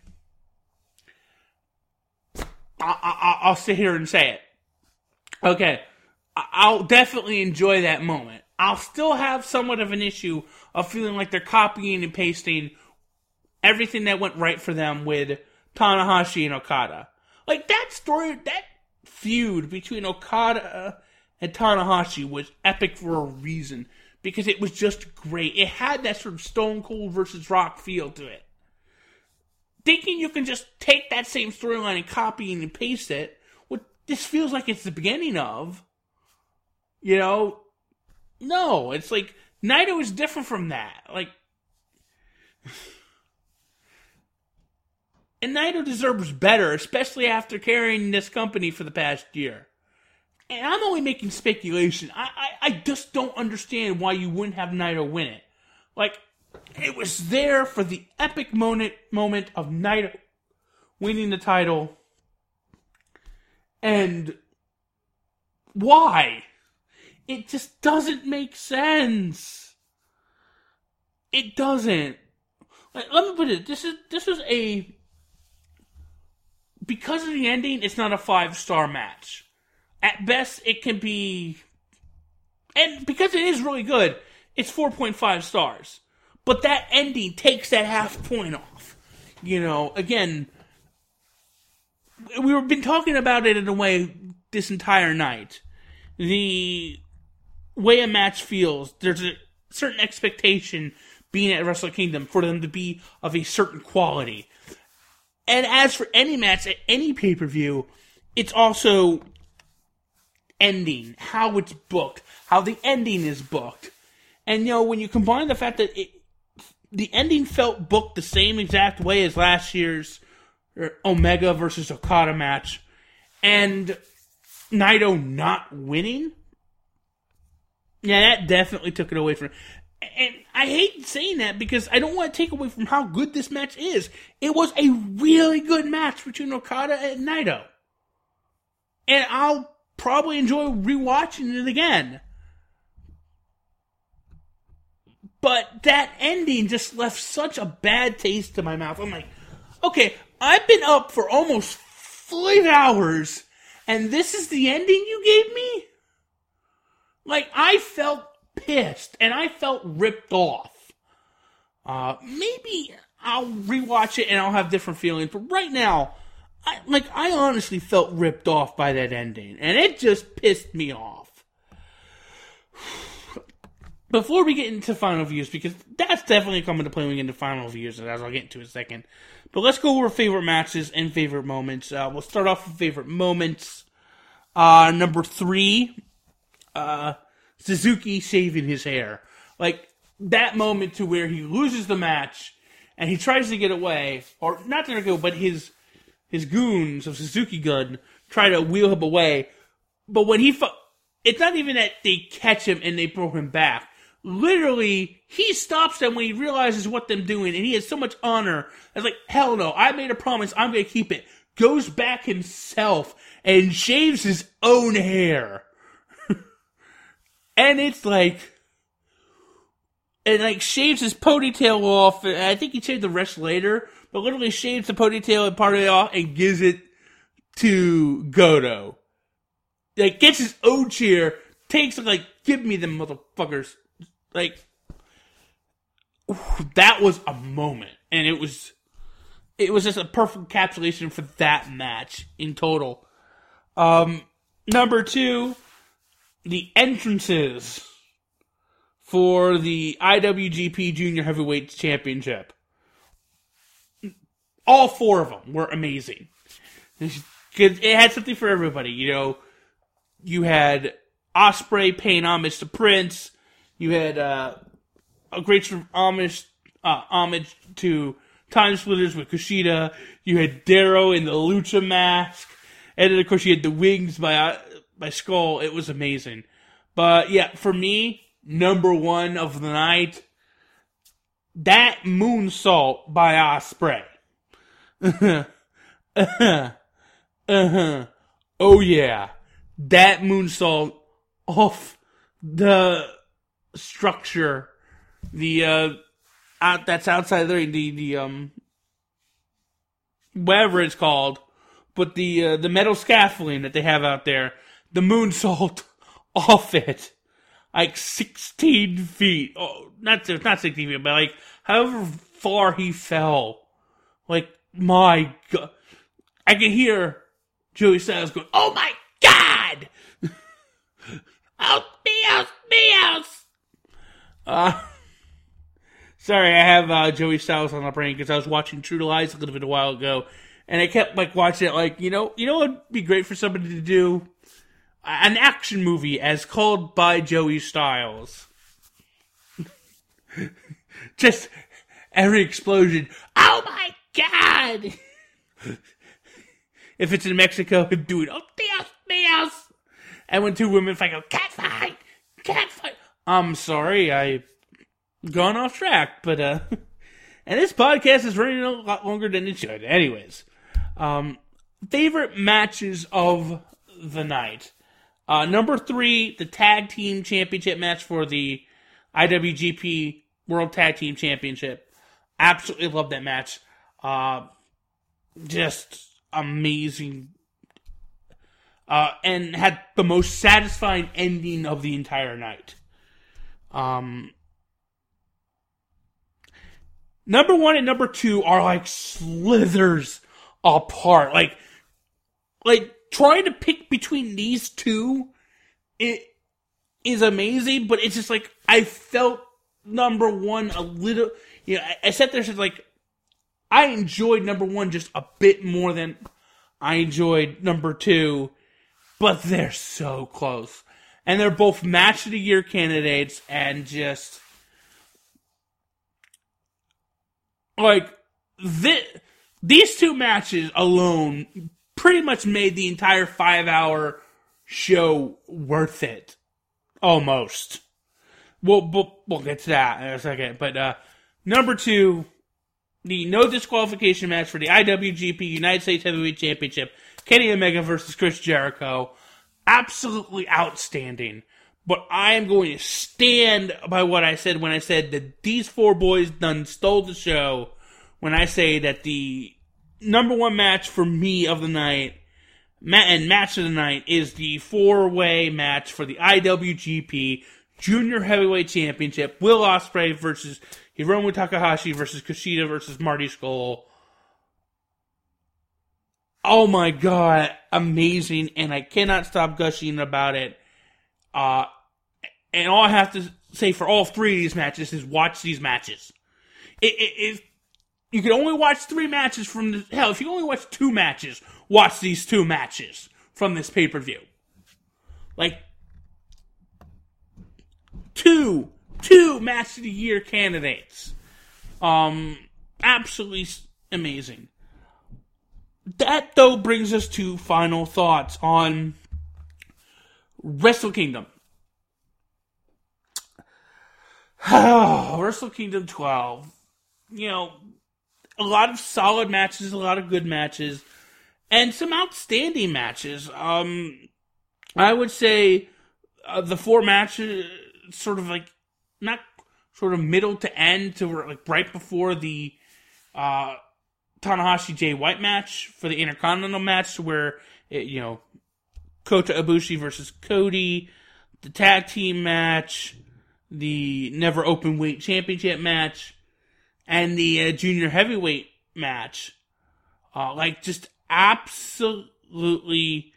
I, I, I'll sit here and say it. Okay, I'll definitely enjoy that moment. I'll still have somewhat of an issue of feeling like they're copying and pasting everything that went right for them with Tanahashi and Okada. Like, that story, that feud between Okada and Tanahashi was epic for a reason. Because it was just great. It had that sort of Stone Cold versus Rock feel to it. Thinking you can just take that same storyline and copy and paste it, what this feels like it's the beginning of, you know, no, it's like, Naito is different from that. Like, and Naito deserves better, especially after carrying this company for the past year. And I'm only making speculation. I, I, I just don't understand why you wouldn't have Naito win it. Like, it was there for the epic moment, moment of Naito winning the title. And why? It just doesn't make sense. It doesn't. Like, let me put it, this is this is a, because of the ending, it's not a five-star match. At best, it can be, and because it is really good, it's four point five stars. But that ending takes that half point off. You know, again, we've been talking about it in a way this entire night. The way a match feels, there's a certain expectation being at Wrestle Kingdom for them to be of a certain quality. And as for any match at any pay-per-view, it's also ending, how it's booked, how the ending is booked. And, you know, when you combine the fact that it, the ending felt booked the same exact way as last year's Omega versus Okada match, and Naito not winning, yeah, that definitely took it away from it. And I hate saying that because I don't want to take away from how good this match is. It was a really good match between Okada and Naito. And I'll probably enjoy rewatching it again. But that ending just left such a bad taste in my mouth. I'm like, okay, I've been up for almost five hours, and this is the ending you gave me? Like, I felt pissed, and I felt ripped off. Uh, maybe I'll rewatch it and I'll have different feelings, but right now, I, like, I honestly felt ripped off by that ending, and it just pissed me off. Before we get into final views, because that's definitely coming to play when we get into final views, as I'll get into in a second. But let's go over favorite matches and favorite moments. Uh, we'll start off with favorite moments. Uh, number three, uh, Suzuki shaving his hair. Like, that moment to where he loses the match, and he tries to get away, or not to go, but his his goons of Suzuki Gun try to wheel him away. But when he fu- it's not even that they catch him and they throw him back. Literally, he stops them when he realizes what they're doing, and he has so much honor. It's like, hell no, I made a promise, I'm going to keep it. Goes back himself and shaves his own hair. And it's like, and like shaves his ponytail off. And I think he shaved the rest later, but literally shaves the ponytail and part of it off and gives it to Goto. Like, gets his own chair, takes it, like, give me them motherfuckers. Like, that was a moment. And it was, it was just a perfect encapsulation for that match in total. Um, number two, the entrances for the I W G P Junior Heavyweight Championship. All four of them were amazing. It had something for everybody, you know. You had Ospreay paying homage to Prince. You had uh, a great homage, uh, homage to Time Splitters with Kushida. You had Darrow in the Lucha mask. And then, of course, you had the wings by, uh, by Skull. It was amazing. But, yeah, for me, number one of the night, that moonsault by Ospreay. uh-huh. Uh-huh. Oh, yeah. That moonsault off the structure, the, uh, out, that's outside the, the, the, um, whatever it's called, but the, uh, the metal scaffolding that they have out there, the moonsault off it, like sixteen feet, oh, not, not sixteen feet, but like, however far he fell, like, my God, I can hear Joey Styles going, oh my God! Out me out, me out! Uh, sorry, I have uh, Joey Styles on my brain because I was watching True to Lies a little bit a while ago, and I kept like watching it like, you know, you know what would be great for somebody to do? An action movie as called by Joey Styles. Just every explosion, oh my God! If it's in Mexico, he'd do it, oh, Dios míos! And when two women fight, go, cat fight! Cat fight! I'm sorry, I've gone off track, but, uh, and this podcast is running a lot longer than it should. Anyways, um, favorite matches of the night. Uh, number three, the Tag Team Championship match for the I W G P World Tag Team Championship. Absolutely love that match. Uh, just amazing. Uh, and had the most satisfying ending of the entire night. Um, number one and number two are like slithers apart. Like, like trying to pick between these two, it is amazing, but it's just like, I felt number one a little, you know, I, I sat there and said like, I enjoyed number one just a bit more than I enjoyed number two, but they're so close. And they're both match of the year candidates, and just like this, these two matches alone pretty much made the entire five hour show worth it. Almost. We'll, we'll, we'll get to that in a second. But uh, number two, the no disqualification match for the I W G P United States Heavyweight Championship, Kenny Omega versus Chris Jericho. Absolutely outstanding. But I am going to stand by what I said when I said that these four boys done stole the show. When I say that the number one match for me of the night, and match of the night, is the four-way match for the I W G P Junior Heavyweight Championship. Will Ospreay versus Hiromu Takahashi versus Kushida versus Marty Scurll. Oh my God, amazing, and I cannot stop gushing about it. Uh, and all I have to say for all three of these matches is watch these matches. It, it, if you can only watch three matches from the, hell, if you only watch two matches, watch these two matches from this pay-per-view. Like, two, two match of the year candidates. Um, absolutely amazing. That, though, brings us to final thoughts on Wrestle Kingdom. Wrestle Kingdom twelve. You know, a lot of solid matches, a lot of good matches, and some outstanding matches. Um, I would say uh, the four matches, sort of like, not sort of middle to end, to like right before the uh, Tanahashi Jay White match for the Intercontinental match, where, it, you know, Kota Ibushi versus Cody, the tag team match, the Never Open Weight Championship match, and the uh, Junior Heavyweight match. Uh, like, just absolutely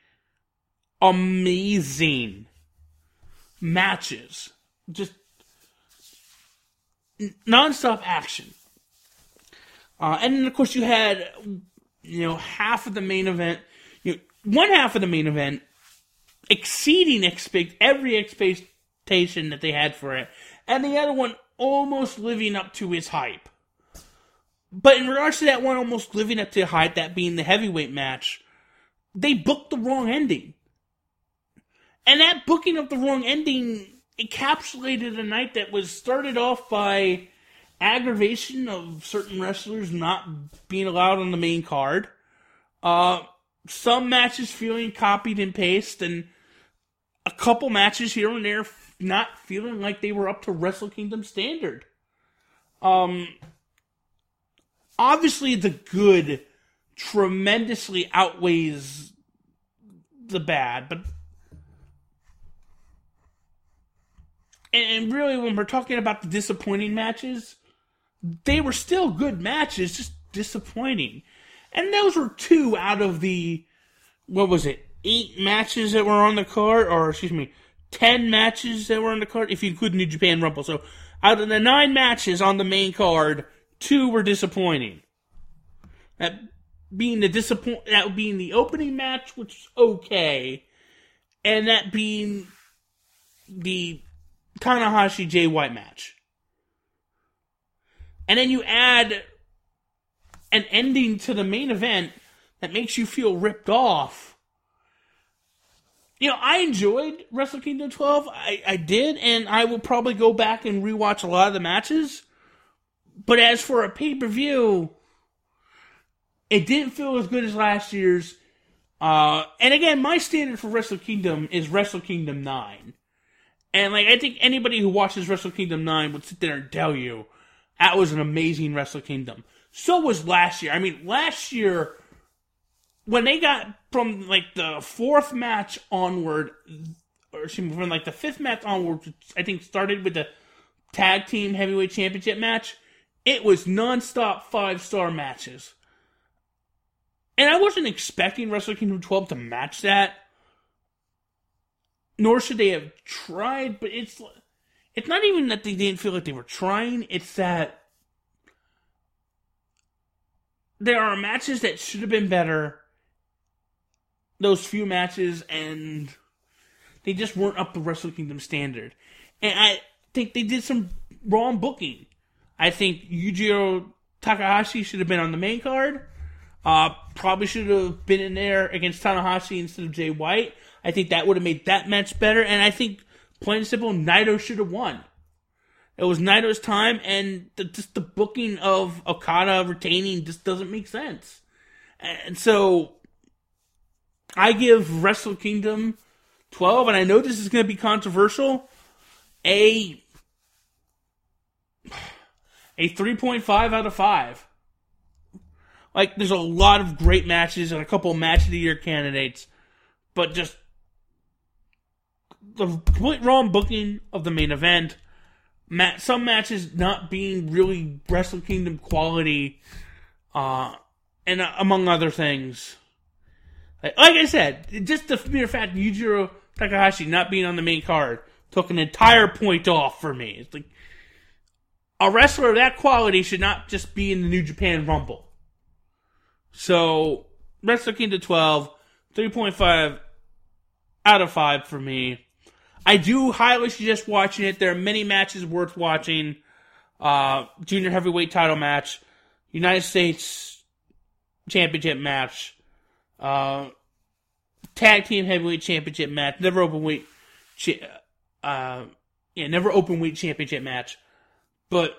amazing matches. Just non-stop action. Uh, and then, of course, you had, you know, half of the main event, you know, one half of the main event exceeding expect every expectation that they had for it, and the other one almost living up to its hype. But in regards to that one almost living up to hype, that being the heavyweight match, they booked the wrong ending. And that booking of the wrong ending encapsulated a night that was started off by aggravation of certain wrestlers not being allowed on the main card. Uh, some matches feeling copied and pasted, and a couple matches here and there not feeling like they were up to Wrestle Kingdom standard. Um, obviously, the good tremendously outweighs the bad, but and really, when we're talking about the disappointing matches, they were still good matches, just disappointing. And those were two out of the, what was it, eight matches that were on the card, or excuse me, ten matches that were on the card, if you include New Japan Rumble. So, out of the nine matches on the main card, two were disappointing. That being the disappoint, that being the opening match, which was okay, and that being the Tanahashi Jay White match. And then you add an ending to the main event that makes you feel ripped off. You know, I enjoyed Wrestle Kingdom twelve. I, I did, and I will probably go back and rewatch a lot of the matches. But as for a pay-per-view, it didn't feel as good as last year's. Uh, and again, my standard for Wrestle Kingdom is Wrestle Kingdom nine. And like, I think anybody who watches Wrestle Kingdom nine would sit there and tell you that was an amazing Wrestle Kingdom. So was last year. I mean, last year, when they got from like the fourth match onward, or excuse me, from like the fifth match onward, which I think started with the Tag Team Heavyweight Championship match, it was non-stop five-star matches. And I wasn't expecting Wrestle Kingdom twelve to match that. Nor should they have tried, but it's it's not even that they didn't feel like they were trying, it's that there are matches that should have been better, those few matches, and they just weren't up to Wrestle Kingdom standard. And I think they did some wrong booking. I think Yujiro Takahashi should have been on the main card. Uh, probably should have been in there against Tanahashi instead of Jay White. I think that would have made that match better, and I think, plain and simple, Naito should have won. It was Naito's time, and the, just the booking of Okada retaining just doesn't make sense. And so, I give Wrestle Kingdom twelve, and I know this is going to be controversial, a, a three point five out of five. Like, there's a lot of great matches and a couple of Match of the Year candidates, but just the complete wrong booking of the main event, some matches not being really Wrestle Kingdom quality, uh, and uh, among other things. Like, like I said, just the mere fact Yujiro Takahashi not being on the main card took an entire point off for me. It's like, a wrestler of that quality should not just be in the New Japan Rumble. So, Wrestle Kingdom twelve, three point five out of five for me. I do highly suggest watching it. There are many matches worth watching. Uh, Junior Heavyweight title match, United States Championship match, uh, Tag Team Heavyweight Championship match, Never Open Weight uh, yeah, never open weight championship match. But,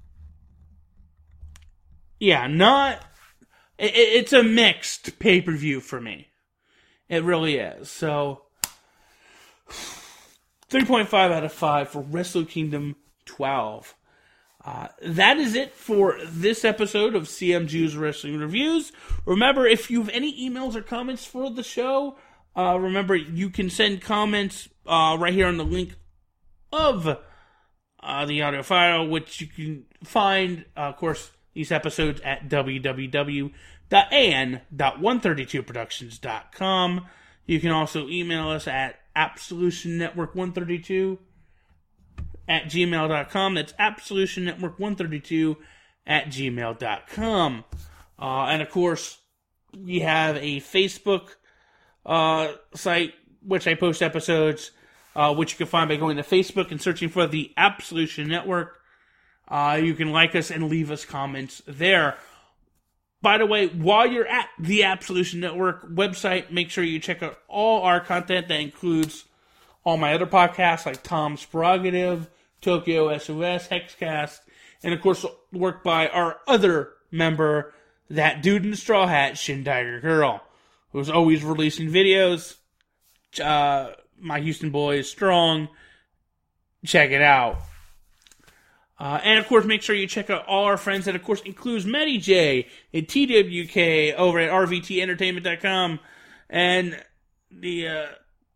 yeah, not, it, it's a mixed pay-per-view for me. It really is. So, three point five out of five for Wrestle Kingdom twelve. Uh, that is it for this episode of C M Juice Wrestling Reviews. Remember, if you have any emails or comments for the show, uh, remember you can send comments uh, right here on the link of uh, the audio file, which you can find, uh, of course, these episodes at w w w dot a n dot one thirty-two productions dot com. You can also email us at absolution network one thirty-two at gmail dot com. That's absolution network one thirty-two at gmail dot com. Uh, and of course, we have a Facebook uh, site, which I post episodes, uh, which you can find by going to Facebook and searching for the Absolution Network. Uh, you can like us and leave us comments there. By the way, while you're at the Absolution Network website, make sure you check out all our content. That includes all my other podcasts like Tom's Prerogative, Tokyo S O S, Hexcast, and of course work by our other member, that dude in the straw hat, Shin Tiger Girl, who's always releasing videos. Uh, my Houston boy is strong. Check it out. Uh, and of course, make sure you check out all our friends. That of course includes Matty J at T W K over at R V T entertainment dot com and the uh,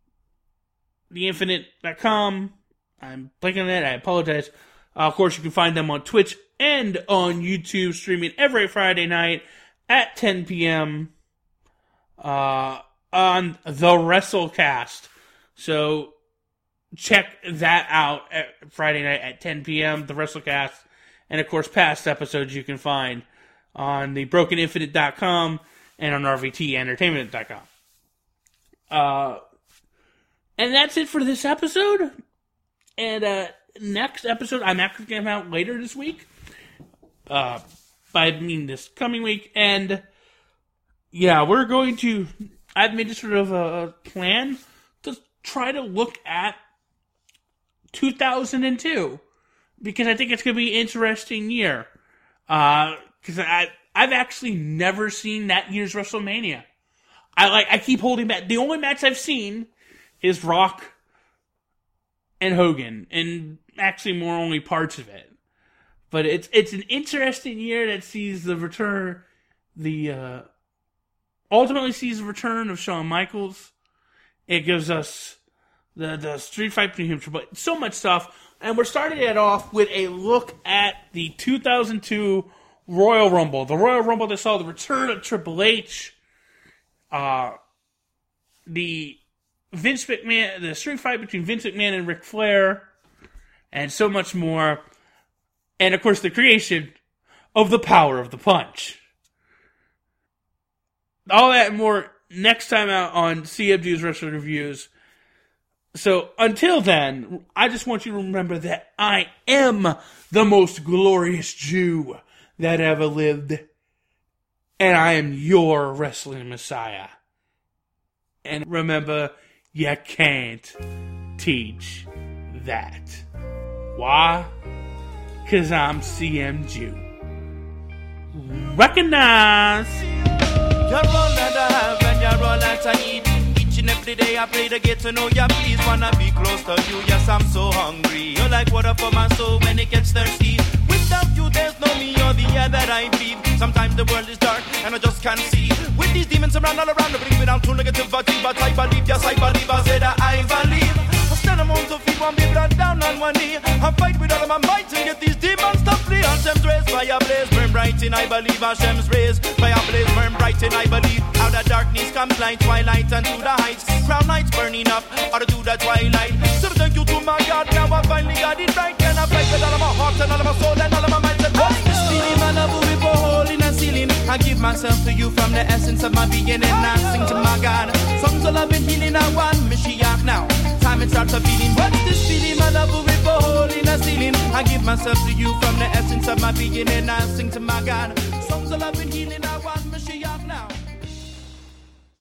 the infinite dot com. I'm blanking on that. I apologize. Uh, of course, you can find them on Twitch and on YouTube, streaming every Friday night at ten p.m. Uh, on the WrestleCast. So check that out at Friday night at ten p.m., the WrestleCast. And, of course, past episodes you can find on the broken infinite dot com and on R V T entertainment dot com. Uh, and that's it for this episode. And uh, next episode, I'm actually going to come out later this week. Uh, I mean this coming week. And, yeah, we're going to, I've made this sort of a plan to try to look at two thousand two. Because I think it's going to be an interesting year. Because uh, I I've actually never seen that year's WrestleMania. I like I keep holding back. The only match I've seen is Rock and Hogan, and actually more only parts of it. But it's it's an interesting year that sees the return, the uh, ultimately sees the return of Shawn Michaels. It gives us the the street fight between him, but so much stuff. And we're starting it off with a look at the two thousand two Royal Rumble, the Royal Rumble that saw the return of Triple H, uh, the Vince McMahon, the street fight between Vince McMahon and Ric Flair, and so much more. And, of course, the creation of the Power of the Punch. All that and more next time out on C M G's Wrestling Reviews. So, until then, I just want you to remember that I am the most glorious Jew that ever lived. And I am your wrestling messiah. And remember, you can't teach that. Why? Because I'm C M Jew. Recognize! You're all that I have and you're all that I need. Each and every day I pray to get to know you. Please wanna be close to you. Yes, I'm so hungry. You're like water for my soul when it gets thirsty. Without you, there's no me or the air that I breathe. Sometimes the world is dark and I just can't see. With these demons around all around, they bring me down to negativity. But I believe, yes, I believe. I say that I believe. I stand among to feet one baby down on one knee. I fight with all of my might and get these demons to flee. Hashem's rays, fire blaze, burn bright in I believe. Hashem's rays, fire blaze, burn bright in I believe. Out of darkness comes light, twilight and to the heights. Crown lights burning up, or to the twilight. So thank you to my God, now I finally got it right. And I fight with all of my heart and all of my soul and all of my mind. And what's this feeling, my love, with a hole in the ceiling. I give myself to you from the essence of my being, and I sing to my God. Songs of love and healing, I want Mashiach now. Time it starts a feeling. What's this feeling, my love, with a hole in the ceiling. I give myself to you from the essence of my being, and I sing to my God. Songs of love and healing, I want